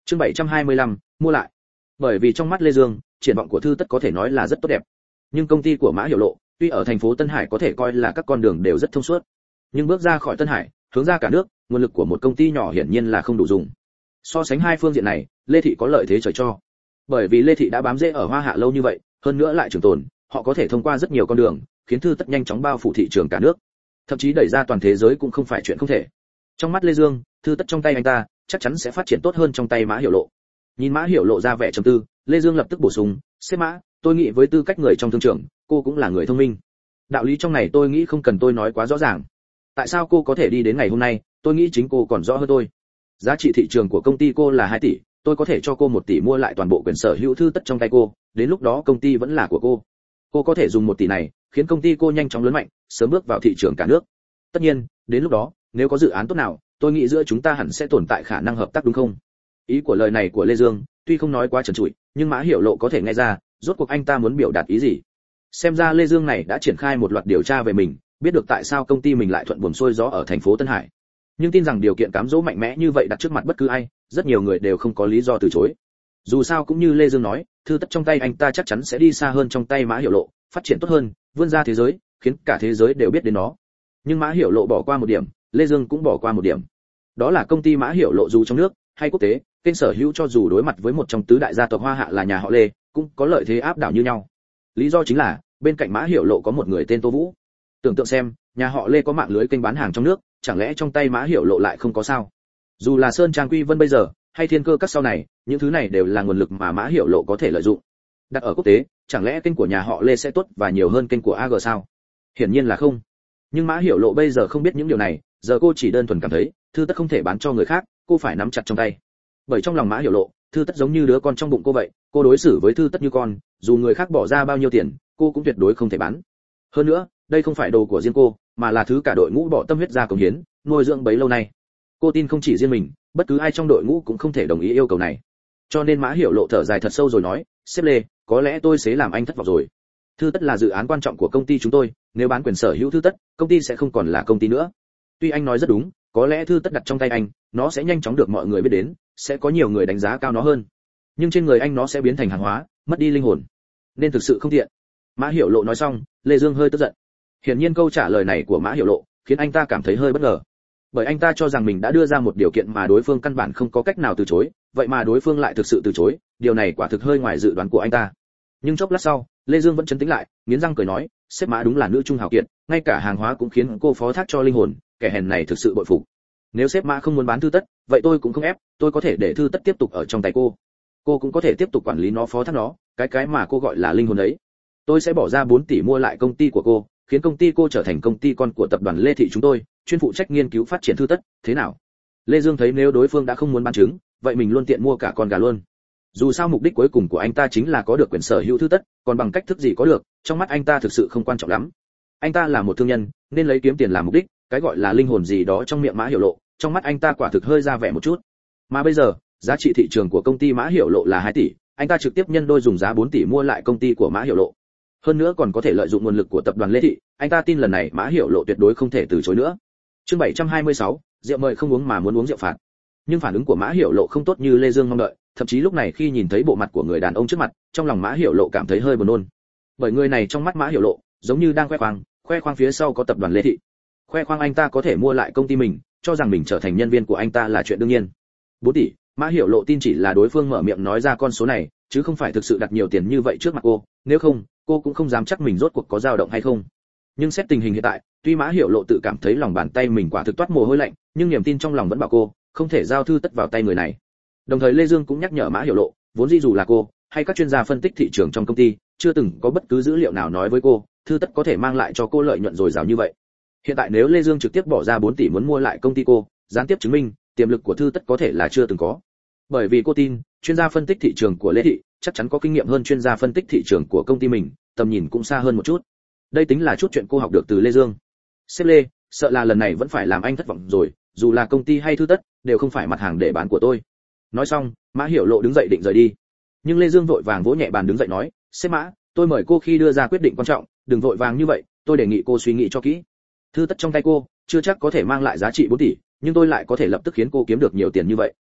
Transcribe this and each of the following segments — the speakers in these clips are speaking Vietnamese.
Chương 725, mua lại. Bởi vì trong mắt Lê Dương, triển vọng của Thư Tất có thể nói là rất tốt đẹp. Nhưng công ty của Mã Hiểu Lộ, tuy ở thành phố Tân Hải có thể coi là các con đường đều rất thông suốt, nhưng bước ra khỏi Tân Hải, hướng ra cả nước, nguồn lực của một công ty nhỏ hiển nhiên là không đủ dùng. So sánh hai phương diện này, Lê Thị có lợi thế trời cho. Bởi vì Lê Thị đã bám rễ ở Hoa Hạ lâu như vậy, hơn nữa lại trường tồn, họ có thể thông qua rất nhiều con đường, khiến Thư Tất nhanh chóng bao phủ thị trường cả nước, thậm chí đẩy ra toàn thế giới cũng không phải chuyện không thể. Trong mắt Lê Dương, Thư Tất trong tay anh ta chắc chắn sẽ phát triển tốt hơn trong tay Mã Hiểu Lộ. Nhìn Mã Hiểu Lộ ra vẻ trầm tư, Lê Dương lập tức bổ sung, "Sếp Mã, tôi nghĩ với tư cách người trong thương trường, cô cũng là người thông minh. Đạo lý trong này tôi nghĩ không cần tôi nói quá rõ ràng. Tại sao cô có thể đi đến ngày hôm nay, tôi nghĩ chính cô còn rõ hơn tôi. Giá trị thị trường của công ty cô là 2 tỷ, tôi có thể cho cô 1 tỷ mua lại toàn bộ quyền sở hữu Thư Tất trong tay cô, đến lúc đó công ty vẫn là của cô. Cô có thể dùng 1 tỷ này, khiến công ty cô nhanh chóng lớn mạnh, sớm bước vào thị trường cả nước. Tất nhiên, đến lúc đó, nếu có dự án tốt nào, tôi nghĩ giữa chúng ta hẳn sẽ tồn tại khả năng hợp tác đúng không?" Ý của lời này của Lê Dương, tuy không nói quá trần trụi, nhưng Mã Hiểu Lộ có thể nghe ra, rốt cuộc anh ta muốn biểu đạt ý gì. Xem ra Lê Dương này đã triển khai một loạt điều tra về mình, biết được tại sao công ty mình lại thuận buồm xuôi gió ở thành phố Tân Hải. Nhưng tin rằng điều kiện cám dỗ mạnh mẽ như vậy đặt trước mặt bất cứ ai, rất nhiều người đều không có lý do từ chối. Dù sao cũng như Lê Dương nói, Thư Tất trong tay anh ta chắc chắn sẽ đi xa hơn trong tay Mã Hiểu Lộ, phát triển tốt hơn, vươn ra thế giới, khiến cả thế giới đều biết đến nó. Nhưng Mã Hiểu Lộ bỏ qua một điểm, Lê Dương cũng bỏ qua một điểm. Đó là công ty Mã Hiểu Lộ dù trong nước hay quốc tế, kênh sở hữu cho dù đối mặt với một trong tứ đại gia tộc Hoa Hạ là nhà họ Lê, cũng có lợi thế áp đảo như nhau. Lý do chính là, bên cạnh Mã Hiểu Lộ có một người tên Tô Vũ. Tưởng tượng xem, nhà họ Lê có mạng lưới kênh bán hàng trong nước, chẳng lẽ trong tay Mã Hiểu Lộ lại không có sao? Dù là Sơn Trang Quy Vân bây giờ, hay Thiên Cơ Các sau này, những thứ này đều là nguồn lực mà Mã Hiểu Lộ có thể lợi dụng. Đặt ở quốc tế, chẳng lẽ kênh của nhà họ Lê sẽ tốt và nhiều hơn kênh của AG sao? Hiển nhiên là không. Nhưng Mã Hiểu Lộ bây giờ không biết những điều này, giờ cô chỉ đơn thuần cảm thấy, Thư Tất không thể bán cho người khác, cô phải nắm chặt trong tay. Bởi trong lòng Mã Hiểu Lộ, Thư Tất giống như đứa con trong bụng cô vậy, cô đối xử với Thư Tất như con, dù người khác bỏ ra bao nhiêu tiền, cô cũng tuyệt đối không thể bán. Hơn nữa, đây không phải đồ của riêng cô, mà là thứ cả đội ngũ bỏ tâm huyết ra cống hiến, nuôi dưỡng bấy lâu nay. Cô tin không chỉ riêng mình, bất cứ ai trong đội ngũ cũng không thể đồng ý yêu cầu này. Cho nên Mã Hiểu Lộ thở dài thật sâu rồi nói, "Sếp Lê, có lẽ tôi sẽ làm anh thất vọng rồi. Thư Tất là dự án quan trọng của công ty chúng tôi, nếu bán quyền sở hữu Thư Tất, công ty sẽ không còn là công ty nữa. Tuy anh nói rất đúng, có lẽ Thư Tất đặt trong tay anh, nó sẽ nhanh chóng được mọi người biết đến, sẽ có nhiều người đánh giá cao nó hơn. Nhưng trên người anh nó sẽ biến thành hàng hóa, mất đi linh hồn. Nên thực sự không tiện." Mã Hiểu Lộ nói xong, Lê Dương hơi tức giận. Hiển nhiên câu trả lời này của Mã Hiểu Lộ khiến anh ta cảm thấy hơi bất ngờ. Bởi anh ta cho rằng mình đã đưa ra một điều kiện mà đối phương căn bản không có cách nào từ chối, vậy mà đối phương lại thực sự từ chối, điều này quả thực hơi ngoài dự đoán của anh ta. Nhưng chốc lát sau, Lê Dương vẫn trấn tĩnh lại, nghiến răng cười nói, "Sếp Mã đúng là nữ trung hào kiệt, ngay cả hàng hóa cũng khiến cô phó thác cho linh hồn, kẻ hèn này thực sự bội phục. Nếu sếp Mã không muốn bán Thư Tất, vậy tôi cũng không ép, tôi có thể để Thư Tất tiếp tục ở trong tay cô. Cô cũng có thể tiếp tục quản lý nó, phó thác nó, cái mà cô gọi là linh hồn ấy. Tôi sẽ bỏ ra 4 tỷ mua lại công ty của cô, khiến công ty cô trở thành công ty con của tập đoàn Lê Thị chúng tôi, chuyên phụ trách nghiên cứu phát triển Thư Tất, thế nào?" Lê Dương thấy nếu đối phương đã không muốn bán trứng, vậy mình luôn tiện mua cả con gà luôn. Dù sao mục đích cuối cùng của anh ta chính là có được quyền sở hữu Thư Tất, còn bằng cách thức gì có được, trong mắt anh ta thực sự không quan trọng lắm. Anh ta là một thương nhân, nên lấy kiếm tiền làm mục đích, cái gọi là linh hồn gì đó trong miệng Mã Hiểu Lộ, trong mắt anh ta quả thực hơi ra vẻ một chút. Mà bây giờ, giá trị thị trường của công ty Mã Hiểu Lộ là 2 tỷ, anh ta trực tiếp nhân đôi dùng giá 4 tỷ mua lại công ty của Mã Hiểu Lộ. Hơn nữa còn có thể lợi dụng nguồn lực của tập đoàn Lê Thị, anh ta tin lần này Mã Hiểu Lộ tuyệt đối không thể từ chối nữa. Chương 726, rượu mời không uống mà muốn uống rượu phạt. Nhưng phản ứng của Mã Hiểu Lộ không tốt như Lê Dương mong đợi, thậm chí lúc này khi nhìn thấy bộ mặt của người đàn ông trước mặt, trong lòng Mã Hiểu Lộ cảm thấy hơi buồn nôn. Bởi người này trong mắt Mã Hiểu Lộ, giống như đang khoe khoang phía sau có tập đoàn Lê Thị. Khoe khoang anh ta có thể mua lại công ty mình, cho rằng mình trở thành nhân viên của anh ta là chuyện đương nhiên. 4 tỷ, Mã Hiểu Lộ tin chỉ là đối phương mở miệng nói ra con số này, chứ không phải thực sự đặt nhiều tiền như vậy trước mặt cô, nếu không, cô cũng không dám chắc mình rốt cuộc có dao động hay không. Nhưng xét tình hình hiện tại, tuy Mã Hiểu Lộ tự cảm thấy lòng bàn tay mình quả thực toát mồ hôi lạnh, nhưng niềm tin trong lòng vẫn bảo cô, không thể giao Thư Tất vào tay người này. Đồng thời Lê Dương cũng nhắc nhở Mã Hiểu Lộ, vốn dĩ dù là cô hay các chuyên gia phân tích thị trường trong công ty, chưa từng có bất cứ dữ liệu nào nói với cô, Thư Tất có thể mang lại cho cô lợi nhuận dồi dào như vậy. Hiện tại nếu Lê Dương trực tiếp bỏ ra 4 tỷ muốn mua lại công ty cô, gián tiếp chứng minh tiềm lực của Thư Tất có thể là chưa từng có. Bởi vì cô tin, chuyên gia phân tích thị trường của Lê Thị chắc chắn có kinh nghiệm hơn chuyên gia phân tích thị trường của công ty mình, tầm nhìn cũng xa hơn một chút. Đây tính là chút chuyện cô học được từ Lê Dương. "Sếp Lê, sợ là lần này vẫn phải làm anh thất vọng rồi, dù là công ty hay Thư Tất, đều không phải mặt hàng để bán của tôi." Nói xong, Mã Hiểu Lộ đứng dậy định rời đi. Nhưng Lê Dương vội vàng vỗ nhẹ bàn đứng dậy nói, "Sếp Mã, tôi mời cô khi đưa ra quyết định quan trọng, đừng vội vàng như vậy, tôi đề nghị cô suy nghĩ cho kỹ. Thư Tất trong tay cô, chưa chắc có thể mang lại giá trị 4 tỷ, nhưng tôi lại có thể lập tức khiến cô kiếm được nhiều tiền như vậy.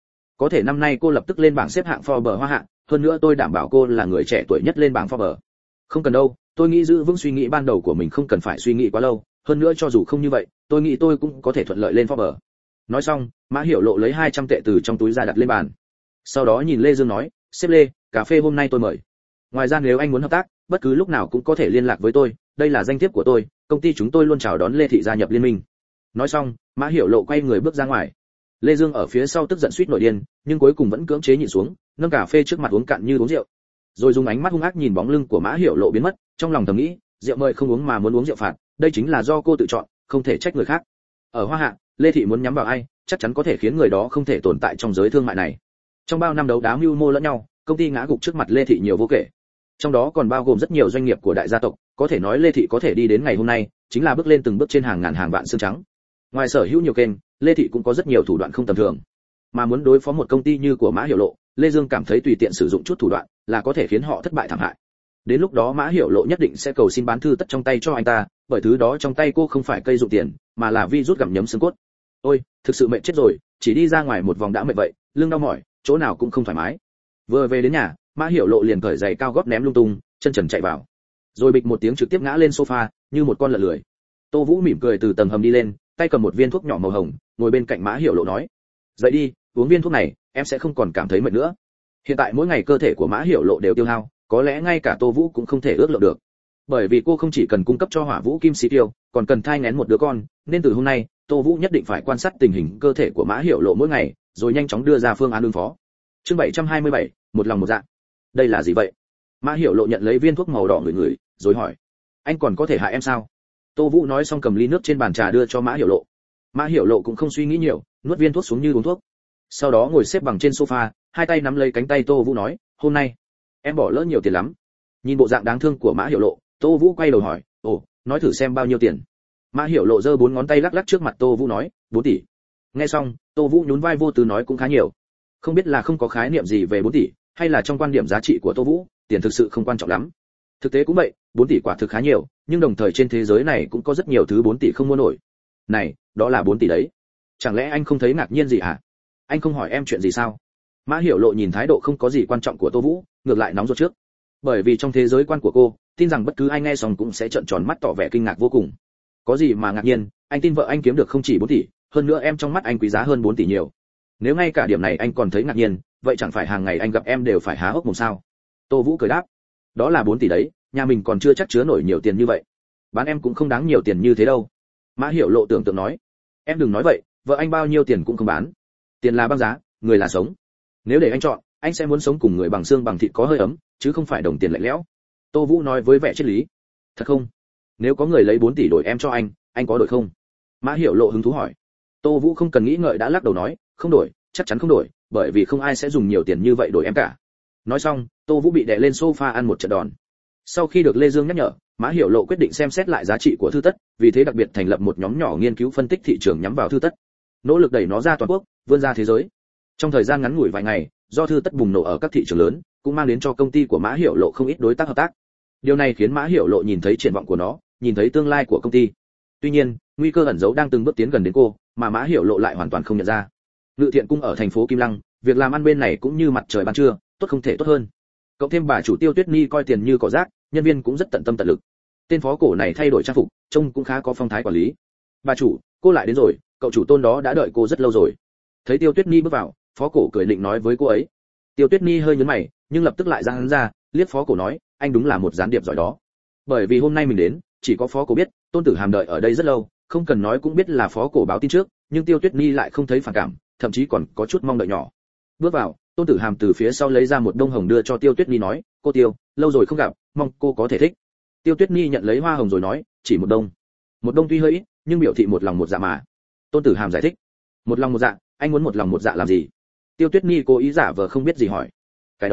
có thể năm nay cô lập tức lên bảng xếp hạng Forbes Hoa Hạ, hơn nữa tôi đảm bảo cô là người trẻ tuổi nhất lên bảng Forbes. Không cần đâu, tôi nghĩ giữ vững suy nghĩ ban đầu của mình, không cần phải suy nghĩ quá lâu, hơn nữa cho dù không như vậy, tôi nghĩ tôi cũng có thể thuận lợi lên Forbes. Nói xong, Mã Hiểu Lộ lấy 200 tệ từ trong túi ra đặt lên bàn. Sau đó nhìn Lê Dương nói, "Sếp Lê, cà phê hôm nay tôi mời. Ngoài ra nếu anh muốn hợp tác, bất cứ lúc nào cũng có thể liên lạc với tôi, đây là danh thiếp của tôi, công ty chúng tôi luôn chào đón Lê thị gia nhập liên minh." Nói xong, Mã Hiểu Lộ quay người bước ra ngoài. Lê Dương ở phía sau tức giận suýt nổi điên, nhưng cuối cùng vẫn cưỡng chế nhịn xuống, nâng cà phê trước mặt uống cạn như uống rượu. Rồi dùng ánh mắt hung ác nhìn bóng lưng của Mã Hiểu Lộ biến mất, trong lòng thầm nghĩ, rượu mời không uống mà muốn uống rượu phạt, đây chính là do cô tự chọn, không thể trách người khác. Ở Hoa Hạ, Lê thị muốn nhắm vào ai, chắc chắn có thể khiến người đó không thể tồn tại trong giới thương mại này. Trong bao năm đấu đá mưu mô lẫn nhau, công ty ngã gục trước mặt Lê thị nhiều vô kể. Trong đó còn bao gồm rất nhiều doanh nghiệp của đại gia tộc, có thể nói Lê thị có thể đi đến ngày hôm nay, chính là bước lên từng bước trên hàng ngàn hàng vạn xương trắng. Ngoài sở hữu nhiều kênh, Lê thị cũng có rất nhiều thủ đoạn không tầm thường. Mà muốn đối phó một công ty như của Mã Hiểu Lộ, Lê Dương cảm thấy tùy tiện sử dụng chút thủ đoạn là có thể khiến họ thất bại thảm hại. Đến lúc đó Mã Hiểu Lộ nhất định sẽ cầu xin bán thư tất trong tay cho anh ta, bởi thứ đó trong tay cô không phải cây dụng tiền, mà là virus gặm nhấm xương cốt. Ôi, thực sự mệt chết rồi, chỉ đi ra ngoài một vòng đã mệt vậy, lưng đau mỏi, chỗ nào cũng không thoải mái. Vừa về đến nhà, Mã Hiểu Lộ liền cởi giày cao gót ném lung tung, chân trần chạy vào. Rồi bịch một tiếng trực tiếp ngã lên sofa, như một con lợn lười. Tô Vũ mỉm cười từ tầng hầm đi lên, tay cầm một viên thuốc nhỏ màu hồng, ngồi bên cạnh Mã Hiểu Lộ nói: "Dậy đi, uống viên thuốc này, em sẽ không còn cảm thấy mệt nữa." Hiện tại mỗi ngày cơ thể của Mã Hiểu Lộ đều tiêu hao, có lẽ ngay cả Tô Vũ cũng không thể ước lượng được. Bởi vì cô không chỉ cần cung cấp cho Hỏa Vũ Kim Sĩ Tiêu, còn cần thai nghén một đứa con, nên từ hôm nay, Tô Vũ nhất định phải quan sát tình hình cơ thể của Mã Hiểu Lộ mỗi ngày, rồi nhanh chóng đưa ra phương án ứng phó. Chương 727, một lòng một dạ. Đây là gì vậy? Mã Hiểu Lộ nhận lấy viên thuốc màu đỏ ngửi, rồi hỏi: "Anh còn có thể hại em sao?" Tô Vũ nói xong cầm ly nước trên bàn trà đưa cho Mã Hiểu Lộ. Mã Hiểu Lộ cũng không suy nghĩ nhiều, nuốt viên thuốc xuống như uống thuốc. Sau đó ngồi xếp bằng trên sofa, hai tay nắm lấy cánh tay Tô Vũ nói: "Hôm nay, em bỏ lỡ nhiều tiền lắm." Nhìn bộ dạng đáng thương của Mã Hiểu Lộ, Tô Vũ quay đầu hỏi: "Ồ, nói thử xem bao nhiêu tiền?" Mã Hiểu Lộ giơ 4 ngón tay lắc lắc trước mặt Tô Vũ nói: 4 tỷ. Nghe xong, Tô Vũ nhún vai vô tư nói cũng khá nhiều. Không biết là không có khái niệm gì về 4 tỷ, hay là trong quan điểm giá trị của Tô Vũ, tiền thực sự không quan trọng lắm. Thực tế cũng vậy, 4 tỷ quả thực khá nhiều, nhưng đồng thời trên thế giới này cũng có rất nhiều thứ 4 tỷ không mua nổi. Này, đó là 4 tỷ đấy. Chẳng lẽ anh không thấy ngạc nhiên gì hả? Anh không hỏi em chuyện gì sao? Mã Hiểu Lộ nhìn thái độ không có gì quan trọng của Tô Vũ, ngược lại nóng ruột trước. Bởi vì trong thế giới quan của cô, tin rằng bất cứ ai nghe xong cũng sẽ trợn tròn mắt tỏ vẻ kinh ngạc vô cùng. Có gì mà ngạc nhiên, anh tin vợ anh kiếm được không chỉ 4 tỷ, hơn nữa em trong mắt anh quý giá hơn 4 tỷ nhiều. Nếu ngay cả điểm này anh còn thấy ngạc nhiên, vậy chẳng phải hàng ngày anh gặp em đều phải há hốc mồm sao? Tô Vũ cười đáp: "Đó là 4 tỷ đấy, nhà mình còn chưa chắc chứa nổi nhiều tiền như vậy. Bán em cũng không đáng nhiều tiền như thế đâu." Mã Hiểu Lộ tưởng tượng nói: "Em đừng nói vậy, vợ anh bao nhiêu tiền cũng không bán. Tiền là băng giá, người là sống. Nếu để anh chọn, anh sẽ muốn sống cùng người bằng xương bằng thịt có hơi ấm, chứ không phải đồng tiền lạnh lẽo." Tô Vũ nói với vẻ triết lý. "Thật không? Nếu có người lấy 4 tỷ đổi em cho anh có đổi không?" Mã Hiểu Lộ hứng thú hỏi. Tô Vũ không cần nghĩ ngợi đã lắc đầu nói: "Không đổi, chắc chắn không đổi, bởi vì không ai sẽ dùng nhiều tiền như vậy đổi em cả." Nói xong, Tô Vũ bị đè lên sofa ăn một trận đòn. Sau khi được Lê Dương nhắc nhở, Mã Hiểu Lộ quyết định xem xét lại giá trị của thư tất, vì thế đặc biệt thành lập một nhóm nhỏ nghiên cứu phân tích thị trường nhắm vào thư tất, nỗ lực đẩy nó ra toàn quốc, vươn ra thế giới. Trong thời gian ngắn ngủi vài ngày, do thư tất bùng nổ ở các thị trường lớn, cũng mang đến cho công ty của Mã Hiểu Lộ không ít đối tác hợp tác. Điều này khiến Mã Hiểu Lộ nhìn thấy triển vọng của nó, nhìn thấy tương lai của công ty. Tuy nhiên, nguy cơ ẩn giấu đang từng bước tiến gần đến cô, mà Mã Hiểu Lộ lại hoàn toàn không nhận ra. Ngự Thiện Cung ở thành phố Kim Lăng, việc làm ăn bên này cũng như mặt trời ban trưa, tốt không thể tốt hơn. Cộng thêm bà chủ Tiêu Tuyết Nhi coi tiền như cỏ rác, nhân viên cũng rất tận tâm tận lực. Tên phó cổ này thay đổi trang phục, trông cũng khá có phong thái quản lý. "Bà chủ, cô lại đến rồi, cậu chủ Tôn đó đã đợi cô rất lâu rồi." Thấy Tiêu Tuyết Nhi bước vào, phó cổ cười định nói với cô ấy. Tiêu Tuyết Nhi hơi nhướng mày, nhưng lập tức lại giang hắn ra, liếc phó cổ nói: "Anh đúng là một gián điệp giỏi đó." Bởi vì hôm nay mình đến, chỉ có phó cổ biết, Tôn Tử Hàm đợi ở đây rất lâu, không cần nói cũng biết là phó cổ báo tin trước, nhưng Tiêu Tuyết Nhi lại không thấy phản cảm, thậm chí còn có chút mong đợi nhỏ. Bước vào, Tôn Tử Hàm từ phía sau lấy ra một bông hồng đưa cho Tiêu Tuyết Nhi nói: "Cô Tiêu, lâu rồi không gặp, mong cô có thể thích." Tiêu Tuyết Nhi nhận lấy hoa hồng rồi nói: "Chỉ một đông." Một đông tuy hơi ít, nhưng biểu thị một lòng một dạ mà. Tôn Tử Hàm giải thích: "Một lòng một dạ, anh muốn một lòng một dạ làm gì?" Tiêu Tuyết Nhi cố ý giả vờ không biết gì hỏi. Cái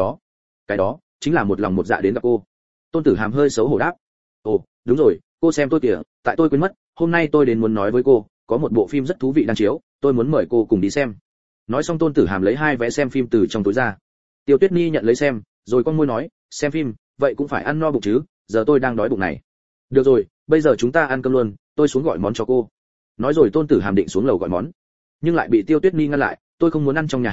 đó chính là một lòng một dạ đến gặp cô." Tôn Tử Hàm hơi xấu hổ đáp: "Ồ, đúng rồi, cô xem tôi kìa, tại tôi quên mất, hôm nay tôi đến muốn nói với cô, có một bộ phim rất thú vị đang chiếu, tôi muốn mời cô cùng đi xem." Nói xong Tôn Tử Hàm lấy 2 vé xem phim từ trong túi ra. Tiêu Tuyết Nhi nhận lấy xem, rồi con môi nói: "Xem phim, vậy cũng phải ăn no bụng chứ, giờ tôi đang đói bụng này." "Được rồi, bây giờ chúng ta ăn cơm luôn, tôi xuống gọi món cho cô." Nói rồi Tôn Tử Hàm định xuống lầu gọi món, nhưng lại bị Tiêu Tuyết Nhi ngăn lại: "Tôi không muốn ăn trong nhà hàng,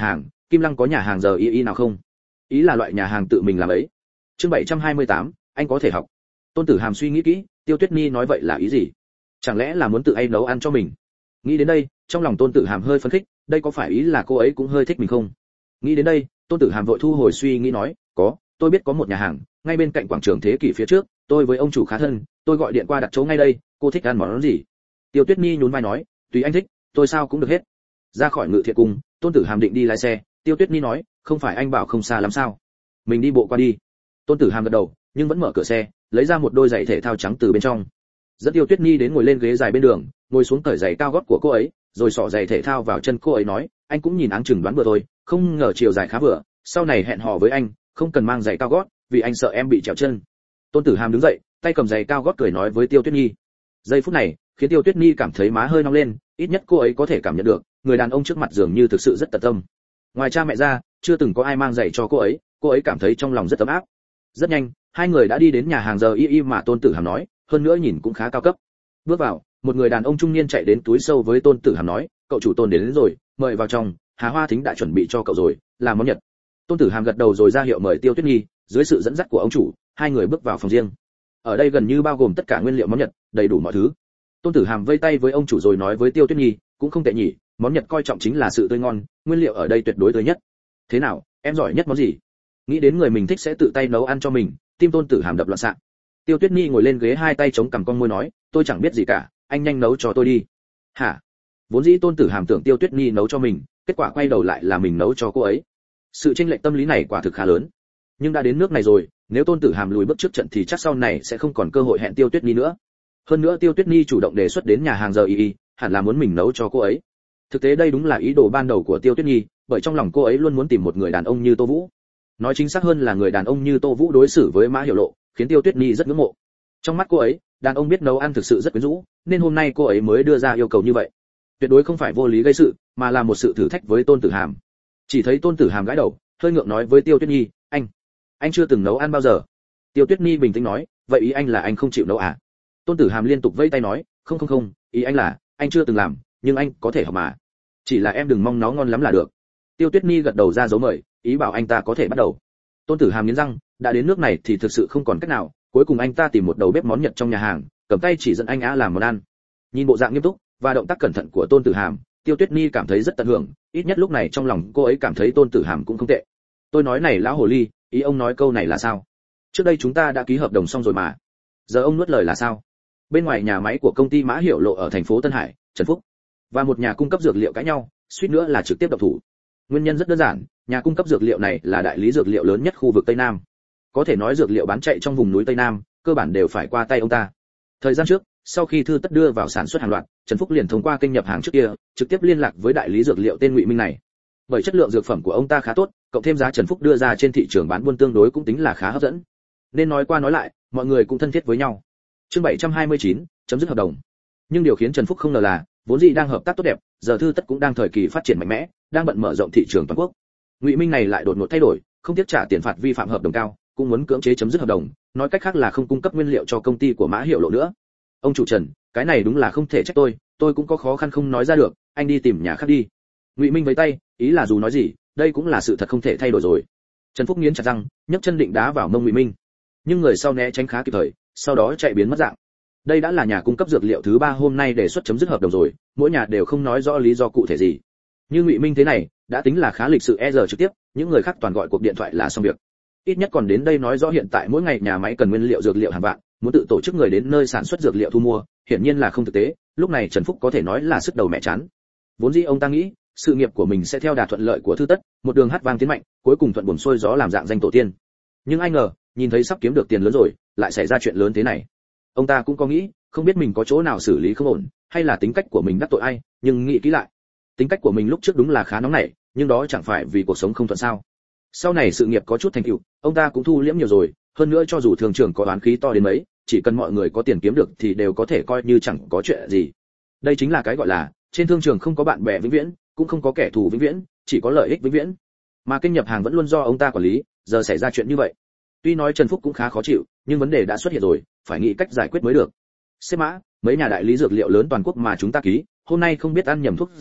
Kim Lăng có nhà hàng giờ y nào không? Ý là loại nhà hàng tự mình làm ấy. Chương 728, anh có thể học. Tôn Tử Hàm suy nghĩ kỹ, Tiêu Tuyết Nhi nói vậy là ý gì? Chẳng lẽ là muốn tự nấu ăn cho mình? Nghĩ đến đây, trong lòng Tôn Tử Hàm hơi phấn khích, đây có phải ý là cô ấy cũng hơi thích mình không? Nghĩ đến đây, Tôn Tử Hàm vội thu hồi suy nghĩ nói, tôi biết có một nhà hàng, ngay bên cạnh quảng trường Thế Kỷ phía trước, tôi với ông chủ khá thân, tôi gọi điện qua đặt chỗ ngay đây, cô thích ăn món gì? Tiêu Tuyết Nhi nhún vai nói, tùy anh thích, tôi sao cũng được hết. Ra khỏi Ngự Thiện Cung, Tôn Tử Hàm định đi lái xe, Tiêu Tuyết Nhi nói, không phải anh bảo không xa lắm sao? Mình đi bộ qua đi. Tôn Tử Hàm gật đầu, nhưng vẫn mở cửa xe, lấy ra một đôi giày thể thao trắng từ bên trong. Dẫn Tiêu Tuyết Nhi đến ngồi lên ghế dài bên đường, ngồi xuống cởi giày cao gót của cô ấy, rồi xỏ giày thể thao vào chân cô ấy nói, anh cũng nhìn áng chừng đoán vừa thôi, không ngờ chiều dài khá vừa, sau này hẹn hò với anh, không cần mang giày cao gót, vì anh sợ em bị trèo chân. Tôn Tử Hàm đứng dậy, tay cầm giày cao gót cười nói với Tiêu Tuyết Nhi. Giây phút này, khiến Tiêu Tuyết Nhi cảm thấy má hơi nóng lên, ít nhất cô ấy có thể cảm nhận được, người đàn ông trước mặt dường như thực sự rất tận tâm. Ngoài cha mẹ ra, chưa từng có ai mang giày cho cô ấy cảm thấy trong lòng rất ấm áp. Rất nhanh, hai người đã đi đến nhà hàng giờ y mà Tôn Tử Hàm nói, hơn nữa nhìn cũng khá cao cấp. Bước vào, một người đàn ông trung niên chạy đến túi sâu với Tôn Tử Hàm nói, cậu chủ Tôn đến rồi, mời vào trong, Hà Hoa Thính đã chuẩn bị cho cậu rồi, là món Nhật. Tôn Tử Hàm gật đầu rồi ra hiệu mời Tiêu Tuyết Nhi, dưới sự dẫn dắt của ông chủ, hai người bước vào phòng riêng. Ở đây gần như bao gồm tất cả nguyên liệu món Nhật, đầy đủ mọi thứ. Tôn Tử Hàm vây tay với ông chủ rồi nói với Tiêu Tuyết Nhi, cũng không tệ nhỉ, món Nhật coi trọng chính là sự tươi ngon, nguyên liệu ở đây tuyệt đối tươi nhất. Thế nào, em giỏi nhất món gì? Nghĩ đến người mình thích sẽ tự tay nấu ăn cho mình, tim Tôn Tử Hàm đập loạn xạ. Tiêu Tuyết Nhi ngồi lên ghế hai tay chống cằm cong môi nói, tôi chẳng biết gì cả, anh nhanh nấu cho tôi đi. Hả? Vốn dĩ Tôn Tử Hàm tưởng Tiêu Tuyết Nhi nấu cho mình, kết quả quay đầu lại là mình nấu cho cô ấy. Sự chênh lệch tâm lý này quả thực khá lớn. Nhưng đã đến nước này rồi, nếu Tôn Tử Hàm lùi bước trước trận thì chắc sau này sẽ không còn cơ hội hẹn Tiêu Tuyết Nhi nữa. Hơn nữa Tiêu Tuyết Nhi chủ động đề xuất đến nhà hàng giờ y, hẳn là muốn mình nấu cho cô ấy. Thực tế đây đúng là ý đồ ban đầu của Tiêu Tuyết Nhi, bởi trong lòng cô ấy luôn muốn tìm một người đàn ông như Tô Vũ. Nói chính xác hơn là người đàn ông như Tô Vũ đối xử với Mã Hiểu Lộ, khiến Tiêu Tuyết Nhi rất ngưỡng mộ. Trong mắt cô ấy, đàn ông biết nấu ăn thực sự rất quyến rũ, nên hôm nay cô ấy mới đưa ra yêu cầu như vậy. Tuyệt đối không phải vô lý gây sự, mà là một sự thử thách với Tôn Tử Hàm. Chỉ thấy Tôn Tử Hàm gãi đầu, hơi ngượng nói với Tiêu Tuyết Nhi, anh chưa từng nấu ăn bao giờ. Tiêu Tuyết Nhi bình tĩnh nói, vậy ý anh là anh không chịu nấu à? Tôn Tử Hàm liên tục vẫy tay nói, không, ý anh là anh chưa từng làm, nhưng anh có thể học mà. Chỉ là em đừng mong nó ngon lắm là được. Tiêu Tuyết Nhi gật đầu ra dấu mời, ý bảo anh ta có thể bắt đầu. Tôn Tử Hàm nghiến răng, đã đến nước này thì thực sự không còn cách nào, cuối cùng anh ta tìm một đầu bếp món Nhật trong nhà hàng, cầm tay chỉ dẫn anh á làm món ăn. Nhìn bộ dạng nghiêm túc và động tác cẩn thận của Tôn Tử Hàm, Tiêu Tuyết Nhi cảm thấy rất tận hưởng, ít nhất lúc này trong lòng cô ấy cảm thấy Tôn Tử Hàm cũng không tệ. Tôi nói này lão hồ ly, ý ông nói câu này là sao? Trước đây chúng ta đã ký hợp đồng xong rồi mà. Giờ ông nuốt lời là sao? Bên ngoài nhà máy của công ty Mã Hiểu Lộ ở thành phố Tân Hải, Trần Phúc và một nhà cung cấp dược liệu cãi nhau, suýt nữa là trực tiếp động thủ. Nguyên nhân rất đơn giản, nhà cung cấp dược liệu này là đại lý dược liệu lớn nhất khu vực Tây Nam. Có thể nói dược liệu bán chạy trong vùng núi Tây Nam, cơ bản đều phải qua tay ông ta. Thời gian trước, sau khi Thư Tất đưa vào sản xuất hàng loạt, Trần Phúc liền thông qua kênh nhập hàng trước kia, trực tiếp liên lạc với đại lý dược liệu tên Ngụy Minh này. Bởi chất lượng dược phẩm của ông ta khá tốt, cộng thêm giá Trần Phúc đưa ra trên thị trường bán buôn tương đối cũng tính là khá hấp dẫn. Nên nói qua nói lại, mọi người cũng thân thiết với nhau. Chương 729, chấm dứt hợp đồng. Nhưng điều khiến Trần Phúc không ngờ là, vốn dĩ đang hợp tác tốt đẹp, giờ Thư Tất cũng đang thời kỳ phát triển mạnh mẽ, đang bận mở rộng thị trường toàn quốc. Ngụy Minh này lại đột ngột thay đổi, không tiếc trả tiền phạt vi phạm hợp đồng cao, cũng muốn cưỡng chế chấm dứt hợp đồng, nói cách khác là không cung cấp nguyên liệu cho công ty của Mã Hiểu Lộ nữa. Ông chủ Trần, cái này đúng là không thể trách tôi cũng có khó khăn không nói ra được, anh đi tìm nhà khác đi. Ngụy Minh với tay, ý là dù nói gì, đây cũng là sự thật không thể thay đổi rồi. Trần Phúc nghiến chặt răng, nhấc chân định đá vào mông Ngụy Minh, nhưng người sau né tránh khá kịp thời, sau đó chạy biến mất dạng. Đây đã là nhà cung cấp dược liệu thứ 3 hôm nay đề xuất chấm dứt hợp đồng rồi, mỗi nhà đều không nói rõ lý do cụ thể gì. Như Ngụy Minh thế này, đã tính là khá lịch sự giờ trực tiếp, những người khác toàn gọi cuộc điện thoại là xong việc. Ít nhất còn đến đây nói rõ hiện tại mỗi ngày nhà máy cần nguyên liệu dược liệu hàng vạn, muốn tự tổ chức người đến nơi sản xuất dược liệu thu mua, hiển nhiên là không thực tế, lúc này Trần Phúc có thể nói là sức đầu mẹ chán. Vốn dĩ ông ta nghĩ, sự nghiệp của mình sẽ theo đà thuận lợi của Thư Tất, một đường hát vang tiến mạnh, cuối cùng thuận buồm xuôi gió làm dạng danh tổ tiên. Nhưng ai ngờ, nhìn thấy sắp kiếm được tiền lớn rồi, lại xảy ra chuyện lớn thế này. Ông ta cũng có nghĩ, không biết mình có chỗ nào xử lý không ổn, hay là tính cách của mình đắc tội ai, nhưng nghĩ kỹ lại, tính cách của mình lúc trước đúng là khá nóng nảy, nhưng đó chẳng phải vì cuộc sống không thuận sao? Sau này sự nghiệp có chút thành tựu, ông ta cũng thu liễm nhiều rồi, hơn nữa cho dù thường trưởng có oán khí to đến mấy, chỉ cần mọi người có tiền kiếm được thì đều có thể coi như chẳng có chuyện gì. Đây chính là cái gọi là trên thương trường không có bạn bè vĩnh viễn, cũng không có kẻ thù vĩnh viễn, chỉ có lợi ích vĩnh viễn. Mà kênh nhập hàng vẫn luôn do ông ta quản lý, giờ xảy ra chuyện như vậy. Tuy nói Trần Phúc cũng khá khó chịu, nhưng vấn đề đã xuất hiện rồi, phải nghĩ cách giải quyết mới được. Sếp Mã, mấy nhà đại lý dược liệu lớn toàn quốc mà chúng ta ký, hôm nay không biết ăn nhầm thuốc gì,